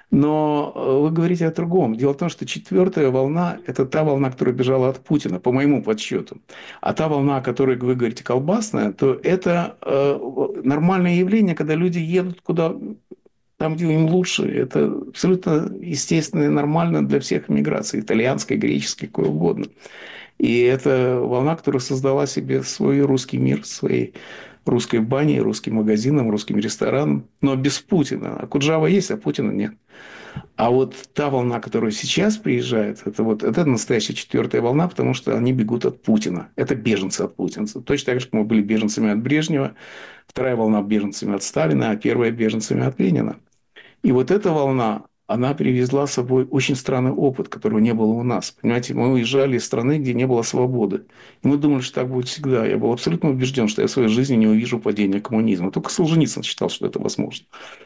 B: Но вы говорите о другом. Дело в том, что четвертая волна – это та волна, которая бежала от Путина, по моему подсчету. А та волна, о которой вы говорите, колбасная, то это э, нормальное явление, когда люди едут куда там, где им лучше. Это абсолютно естественно и нормально для всех миграций. Итальянской, греческой, какой угодно. И это волна, которая создала себе свой русский мир, своей русской баней, русским магазином, русским рестораном, но без Путина. А Куджава есть, а Путина нет. А вот та волна, которая сейчас приезжает, это вот это настоящая четвертая волна, потому что они бегут от Путина. Это беженцы от Путина. Точно так же, как мы были беженцами от Брежнева, вторая волна беженцами от Сталина, а первая беженцами от Ленина. И вот эта волна, она привезла с собой очень странный опыт, которого не было у нас. Понимаете, мы уезжали из страны, где не было свободы. И мы думали, что так будет всегда. Я был абсолютно убежден, что я в своей жизни не увижу падения коммунизма. Только Солженицын считал, что это возможно.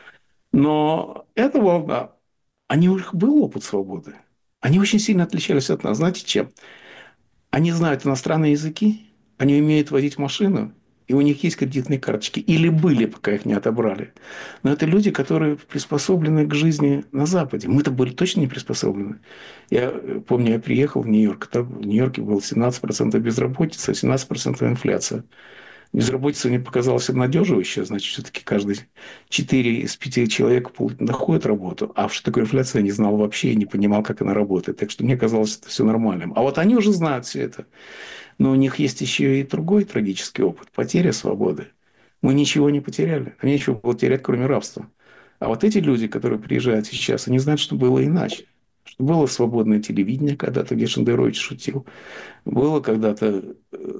B: Но эта волна, они, у них был опыт свободы. Они очень сильно отличались от нас. Знаете, чем? Они знают иностранные языки, они умеют водить машину, и у них есть кредитные карточки. Или были, пока их не отобрали. Но это люди, которые приспособлены к жизни на Западе. Мы-то были точно не приспособлены. Я помню, я приехал в Нью-Йорк. Там в Нью-Йорке было семнадцать процентов безработица, семнадцать процентов инфляция. Безработица мне показалась обнадеживающая. Значит, все-таки каждый четыре из пяти человек находит работу. А что такое инфляция, я не знал вообще и не понимал, как она работает. Так что мне казалось это все нормальным. А вот они уже знают все это. Но у них есть еще и другой трагический опыт – потеря свободы. Мы ничего не потеряли. Нам нечего было терять, кроме рабства. А вот эти люди, которые приезжают сейчас, они знают, что было иначе. Что было свободное телевидение когда-то, где Шендерович шутил. Было когда-то...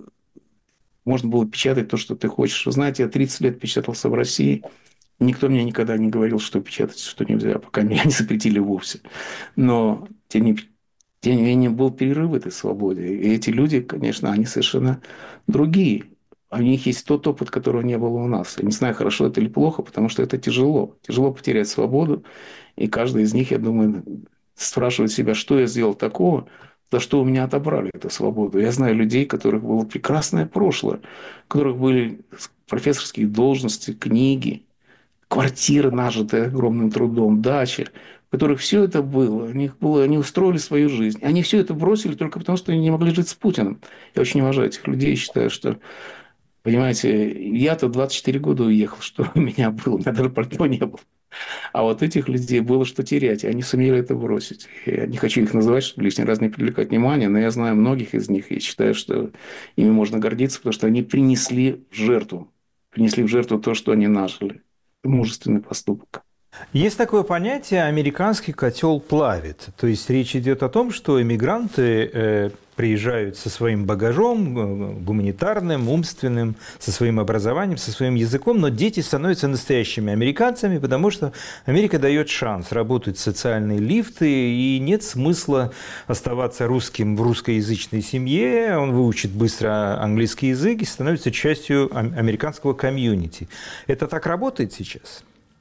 B: Можно было печатать то, что ты хочешь. Вы знаете, я тридцать лет печатался в России. Никто мне никогда не говорил, что печатать, что нельзя, пока меня не запретили вовсе. Но, тем не Тем не менее, был перерыв в этой свободе. И эти люди, конечно, они совершенно другие. У них есть тот опыт, которого не было у нас. Я не знаю, хорошо это или плохо, потому что это тяжело. Тяжело потерять свободу. И каждый из них, я думаю, спрашивает себя, что я сделал такого, за что у меня отобрали эту свободу. Я знаю людей, у которых было прекрасное прошлое, у которых были профессорские должности, книги, квартиры, нажитые огромным трудом, дачи, в которых все это было. У них было, они устроили свою жизнь. Они все это бросили только потому, что они не могли жить с Путиным. Я очень уважаю этих людей и считаю, что, понимаете, я-то двадцать четыре года уехал, что у меня было, у меня даже пальто не было. А вот этих людей было что терять, и они сумели это бросить. Я не хочу их называть, чтобы лишний раз не привлекать внимание, но я знаю многих из них и считаю, что ими можно гордиться, потому что они принесли в жертву, принесли в жертву то, что они нажили. Мужественный поступок.
A: Есть такое понятие «американский котел плавит». То есть речь идет о том, что эмигранты, э, приезжают со своим багажом э, гуманитарным, умственным, со своим образованием, со своим языком, но дети становятся настоящими американцами, потому что Америка дает шанс, работают социальные лифты, и нет смысла оставаться русским в русскоязычной семье, он выучит быстро английский язык и становится частью американского комьюнити. Это так работает сейчас?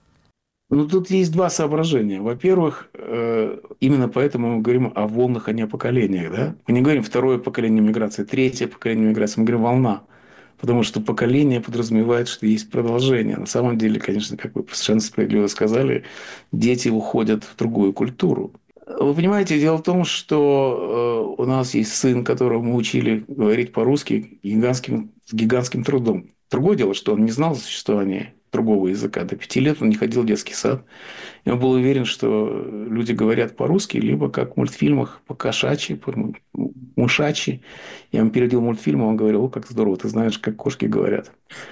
B: Ну, тут есть два соображения. Во-первых, э, именно поэтому мы говорим о волнах, а не о поколениях. Да? Мы не говорим второе поколение миграции, третье поколение миграции. Мы говорим волна. Потому что поколение подразумевает, что есть продолжение. На самом деле, конечно, как вы совершенно справедливо сказали, дети уходят в другую культуру. Вы понимаете, дело в том, что э, у нас есть сын, которого мы учили говорить по-русски гигантским, с гигантским трудом. Другое дело, что он не знал о существовании другого языка. До пяти лет он не ходил в детский сад. И он был уверен, что люди говорят по-русски, либо как в мультфильмах по-кошачьи, по-мушачьи. Я ему переводил мультфильм, он говорил: о, как здорово, ты знаешь, как кошки говорят.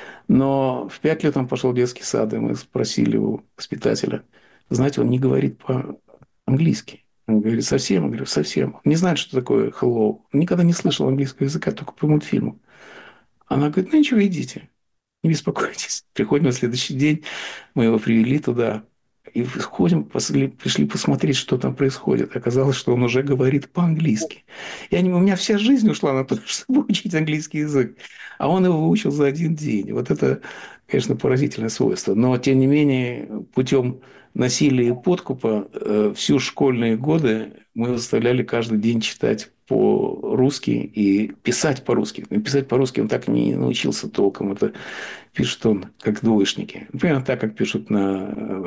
B: Но в пять лет он пошел в детский сад, и мы спросили у воспитателя: знаете, он не говорит по-английски. Он говорит: совсем? Я говорю: совсем. Он не знает, что такое hello. Он никогда не слышал английского языка, только по мультфильму. Она говорит: ну ничего, идите. Не беспокойтесь. Приходим на следующий день, мы его привели туда, и ходим, пришли посмотреть, что там происходит. Оказалось, что он уже говорит по-английски. И они, у меня вся жизнь ушла на то, чтобы учить английский язык. А он его выучил за один день. Вот это, конечно, поразительное свойство. Но, тем не менее, путем насилия и подкупа э, всю школьные годы мы заставляли каждый день читать по-русски и писать по-русски. Но писать по-русски он так и не научился толком. Это пишет он как двоечники. Примерно так, как пишут на,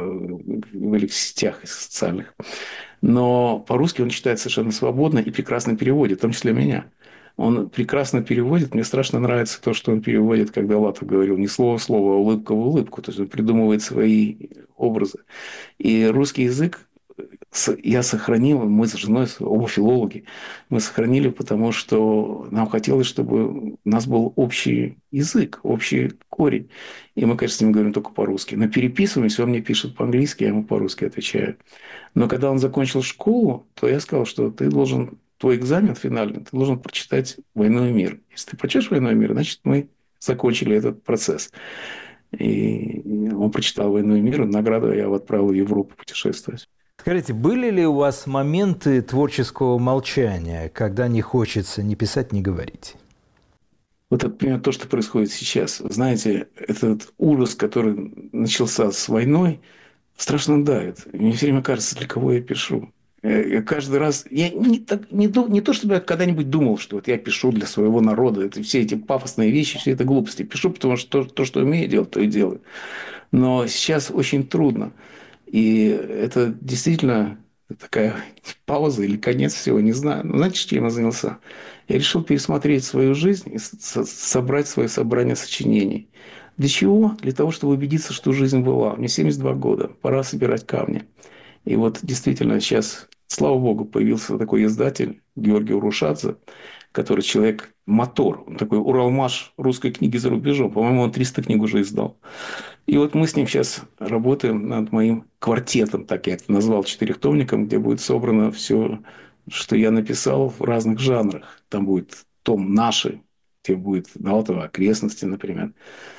B: в этих сетях социальных. Но по-русски он читает совершенно свободно и прекрасно переводит, в том числе меня. Он прекрасно переводит. Мне страшно нравится то, что он переводит, когда Латов говорил не слово в слово, а улыбка в улыбку. То есть он придумывает свои образы. И русский язык я сохранил, мы с женой, оба филологи, мы сохранили, потому что нам хотелось, чтобы у нас был общий язык, общий корень. И мы, конечно, с ним говорим только по-русски. Но переписываемся, он мне пишет по-английски, я ему по-русски отвечаю. Но когда он закончил школу, то я сказал, что ты должен, твой экзамен финальный, ты должен прочитать «Войну и мир». Если ты прочтешь «Войну и мир», значит, мы закончили этот процесс. И он прочитал «Войну и мир», награду я его отправил в Европу путешествовать.
A: Скажите, были ли у вас моменты творческого молчания, когда не хочется ни писать, ни говорить?
B: Вот это примерно то, что происходит сейчас. Знаете, этот ужас, который начался с войной, страшно давит. Мне все время кажется, для кого я пишу. Я каждый раз... Я не, так, не, не то, чтобы я когда-нибудь думал, что вот я пишу для своего народа. Это все эти пафосные вещи, все это глупости. Пишу, потому что то, то, что умею делать, то и делаю. Но сейчас очень трудно. И это действительно такая пауза или конец всего, не знаю. Но знаете, чем я занялся? Я решил пересмотреть свою жизнь и собрать свое собрание сочинений. Для чего? Для того, чтобы убедиться, что жизнь была. Мне семьдесят два года, пора собирать камни. И вот действительно сейчас, слава богу, появился такой издатель Георгий Урушадзе, который человек-мотор. Он такой Уралмаш русской книги за рубежом. По-моему, он триста книг уже издал. И вот мы с ним сейчас работаем над моим квартетом, так я это назвал, четырехтомником, где будет собрано все, что я написал в разных жанрах. Там будет том «Наши», где будет Алтова, окрестности, например.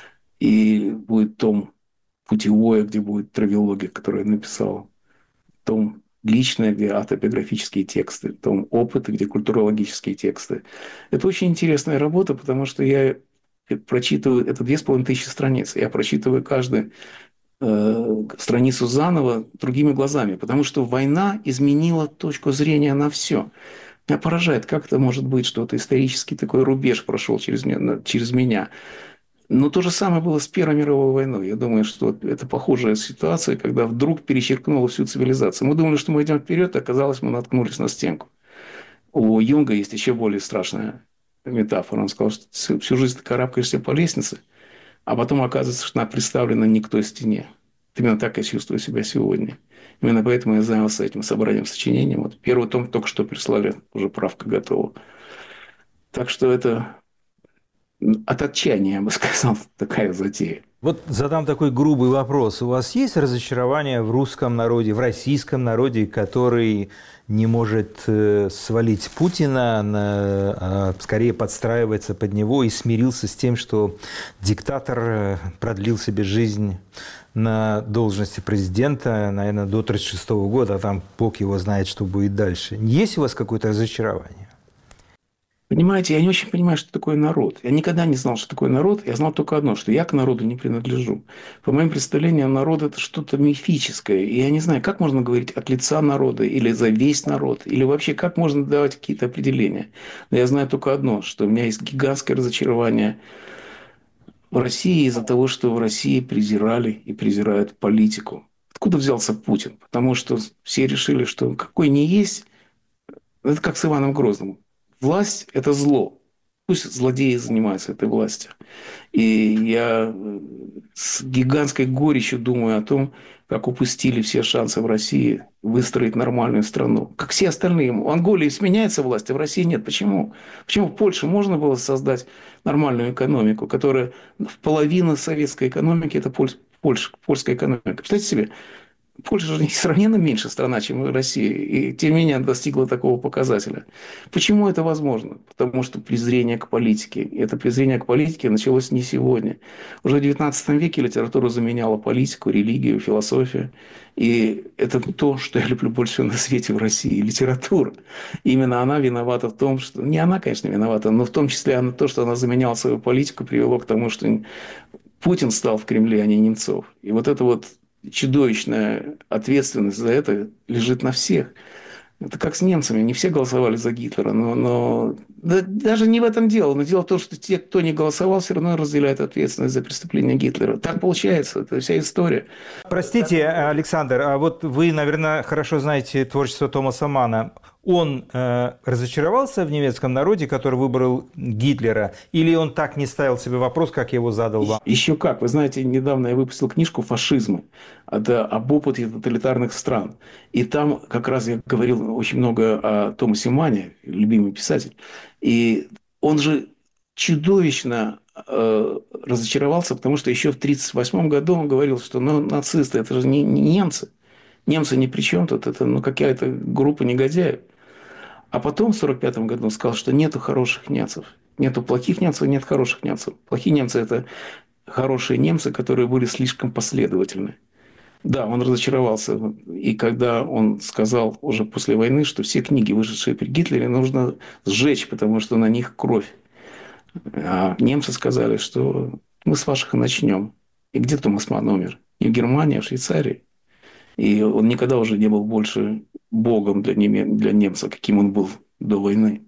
B: И будет том «Путевое», где будет травелогия, которую я написал. Том «Личное», где автобиографические тексты. Том «Опыты», где культурологические тексты. Это очень интересная работа, потому что я прочитываю, это две с половиной тысячи страниц. Я прочитываю каждую э, страницу заново другими глазами, потому что война изменила точку зрения на все. Меня поражает, как это может быть, что это исторический такой рубеж прошел через меня. Через меня. Но то же самое было с Первой мировой войной. Я думаю, что это похожая ситуация, когда вдруг перечеркнула всю цивилизацию. Мы думали, что мы идем вперед, а оказалось, мы наткнулись на стенку. У Юнга есть еще более страшная метафора. Он сказал, что всю жизнь ты карабкаешься по лестнице, а потом оказывается, что она представлена не к той стене. Именно так я чувствую себя сегодня. Именно поэтому я занялся этим собранием сочинений. Вот первый том только что прислали, уже правка готова. Так что это от отчаяния, я бы сказал, такая затея.
A: Вот задам такой грубый вопрос. У вас есть разочарование в русском народе, в российском народе, который не может э, свалить Путина, на, а скорее подстраивается под него и смирился с тем, что диктатор э, продлил себе жизнь на должности президента, наверное, до тридцать шестого года, а там Бог его знает, что будет дальше. Есть у вас какое-то разочарование?
B: Понимаете, я не очень понимаю, что такое народ. Я никогда не знал, что такое народ. Я знал только одно, что я к народу не принадлежу. По моим представлениям, народ – это что-то мифическое. И я не знаю, как можно говорить от лица народа или за весь народ, или вообще как можно давать какие-то определения. Но я знаю только одно, что у меня есть гигантское разочарование в России из-за того, что в России презирали и презирают политику. Откуда взялся Путин? Потому что все решили, что какой не есть, это как с Иваном Грозным. Власть – это зло. Пусть злодеи занимаются этой властью. И я с гигантской горечью думаю о том, как упустили все шансы в России выстроить нормальную страну. Как все остальные. В Анголии сменяется власть, а в России нет. Почему? Почему в Польше можно было создать нормальную экономику, которая в половину советской экономики – это Польша, польская экономика. Представьте себе, Польша же несравненно меньше страна, чем Россия, и тем не менее она достигла такого показателя. Почему это возможно? Потому что презрение к политике. И это презрение к политике началось не сегодня. Уже в девятнадцатом веке литература заменяла политику, религию, философию. И это то, что я люблю больше всего на свете в России – литература. И именно она виновата в том, что… Не она, конечно, виновата, но в том числе она, то, что она заменяла свою политику, привело к тому, что Путин стал в Кремле, а не Немцов. И вот это вот чудовищная ответственность за это лежит на всех. Это как с немцами. Не все голосовали за Гитлера, но, но да, даже не в этом дело. Но дело в том, что те, кто не голосовал, все равно разделяют ответственность за преступление Гитлера. Так получается. Это вся история.
A: Простите, Александр, а вот вы, наверное, хорошо знаете творчество Томаса Манна. Он э, разочаровался в немецком народе, который выбрал Гитлера, или он так не ставил себе вопрос, как его задал вам?
B: Еще как. Вы знаете, недавно я выпустил книжку «Фашизмы». Это об опыте тоталитарных стран. И там как раз я говорил очень много о Томасе Манне, любимый писатель. И он же чудовищно э, разочаровался, потому что еще в тысяча девятьсот тридцать восьмом году он говорил, что ну, нацисты – это же не, не немцы. Немцы ни при чем тут, это ну, какая-то группа негодяев. А потом в сорок пятом году он сказал, что нету хороших немцев. Нету плохих немцев, нет хороших немцев. Плохие немцы – это хорошие немцы, которые были слишком последовательны. Да, он разочаровался. И когда он сказал уже после войны, что все книги, вышедшие при Гитлере, нужно сжечь, потому что на них кровь. А немцы сказали, что мы с ваших и начнем. И где Томас Манн умер? И в Германии, а в Швейцарии. И он никогда уже не был больше богом для, неме... для немца, каким он был до войны.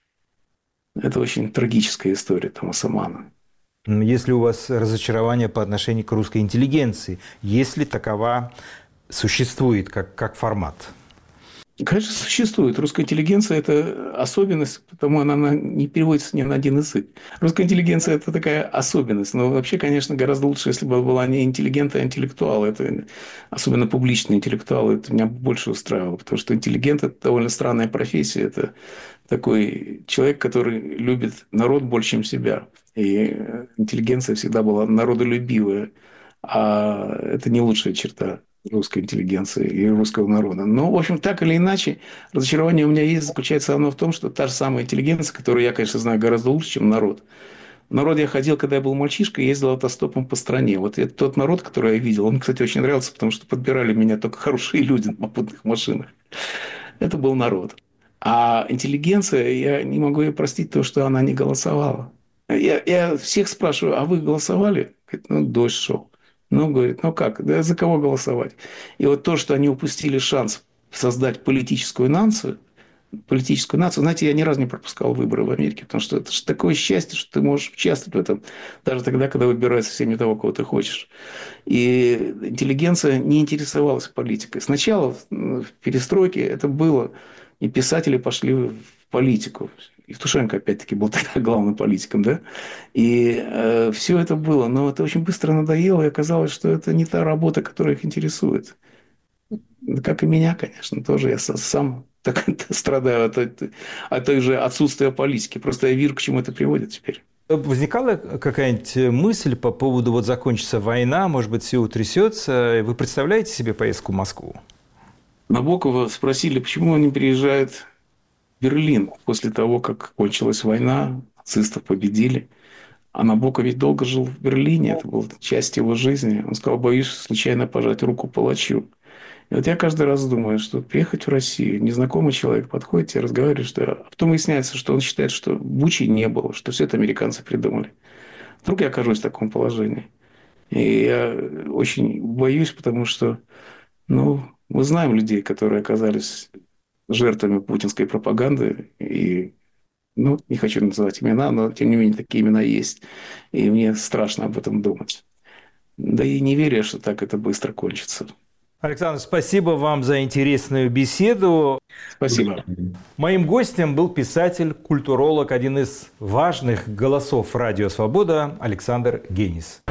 B: Это очень трагическая история Томаса Манна.
A: Если у вас разочарование по отношению к русской интеллигенции, если такова существует как, как формат?
B: Конечно, существует. Русская интеллигенция – это особенность, потому она не переводится ни на один язык. Русская интеллигенция – это такая особенность. Но вообще, конечно, гораздо лучше, если бы была не интеллигент, а интеллектуал. Это, особенно публичный интеллектуал, это меня больше устраивало. Потому что интеллигент – это довольно странная профессия. Это такой человек, который любит народ больше, чем себя. И интеллигенция всегда была народолюбивая. А это не лучшая черта русской интеллигенции и русского народа. Но, в общем, так или иначе, разочарование у меня есть, заключается оно в том, что та же самая интеллигенция, которую я, конечно, знаю гораздо лучше, чем народ. В народ я ходил, когда я был мальчишкой, ездил автостопом по стране. Вот это тот народ, который я видел, он, кстати, очень нравился, потому что подбирали меня только хорошие люди на попутных машинах. Это был народ. А интеллигенция, я не могу ей простить то, что она не голосовала. Я, я всех спрашиваю, а вы голосовали? Говорит, ну, дождь шел. Ну, говорит, ну как, да за кого голосовать? И вот то, что они упустили шанс создать политическую нацию, политическую нацию, знаете, я ни разу не пропускал выборы в Америке, потому что это же такое счастье, что ты можешь участвовать в этом, даже тогда, когда выбирают совсем не того, кого ты хочешь. И интеллигенция не интересовалась политикой. Сначала в перестройке это было, и писатели пошли в политику. Евтушенко, опять-таки, был тогда главным политиком, да? И э, все это было, но это очень быстро надоело, и оказалось, что это не та работа, которая их интересует. Как и меня, конечно, тоже я сам так страдаю от, от той же отсутствия политики. Просто я вижу, к чему это приводит теперь.
A: Возникала какая-нибудь мысль по поводу вот закончится война, может быть, все утрясется? Вы представляете себе поездку в Москву?
B: Набокова спросили, почему он не приезжает в Берлин после того, как кончилась война, нацистов победили. А Набоков ведь долго жил в Берлине, это была часть его жизни. Он сказал, боюсь случайно пожать руку палачу. И вот я каждый раз думаю, что приехать в Россию, незнакомый человек подходит и разговаривает, что... а потом выясняется, что он считает, что Бучи не было, что все это американцы придумали. Вдруг я окажусь в таком положении. И я очень боюсь, потому что, ну, мы знаем людей, которые оказались жертвами путинской пропаганды. И, ну, не хочу называть имена, но, тем не менее, такие имена есть. И мне страшно об этом думать. Да и не верю, что так это быстро кончится.
A: Александр, спасибо вам за интересную беседу.
B: Спасибо.
A: Моим гостем был писатель, культуролог, один из важных голосов «Радио Свобода» Александр Генис.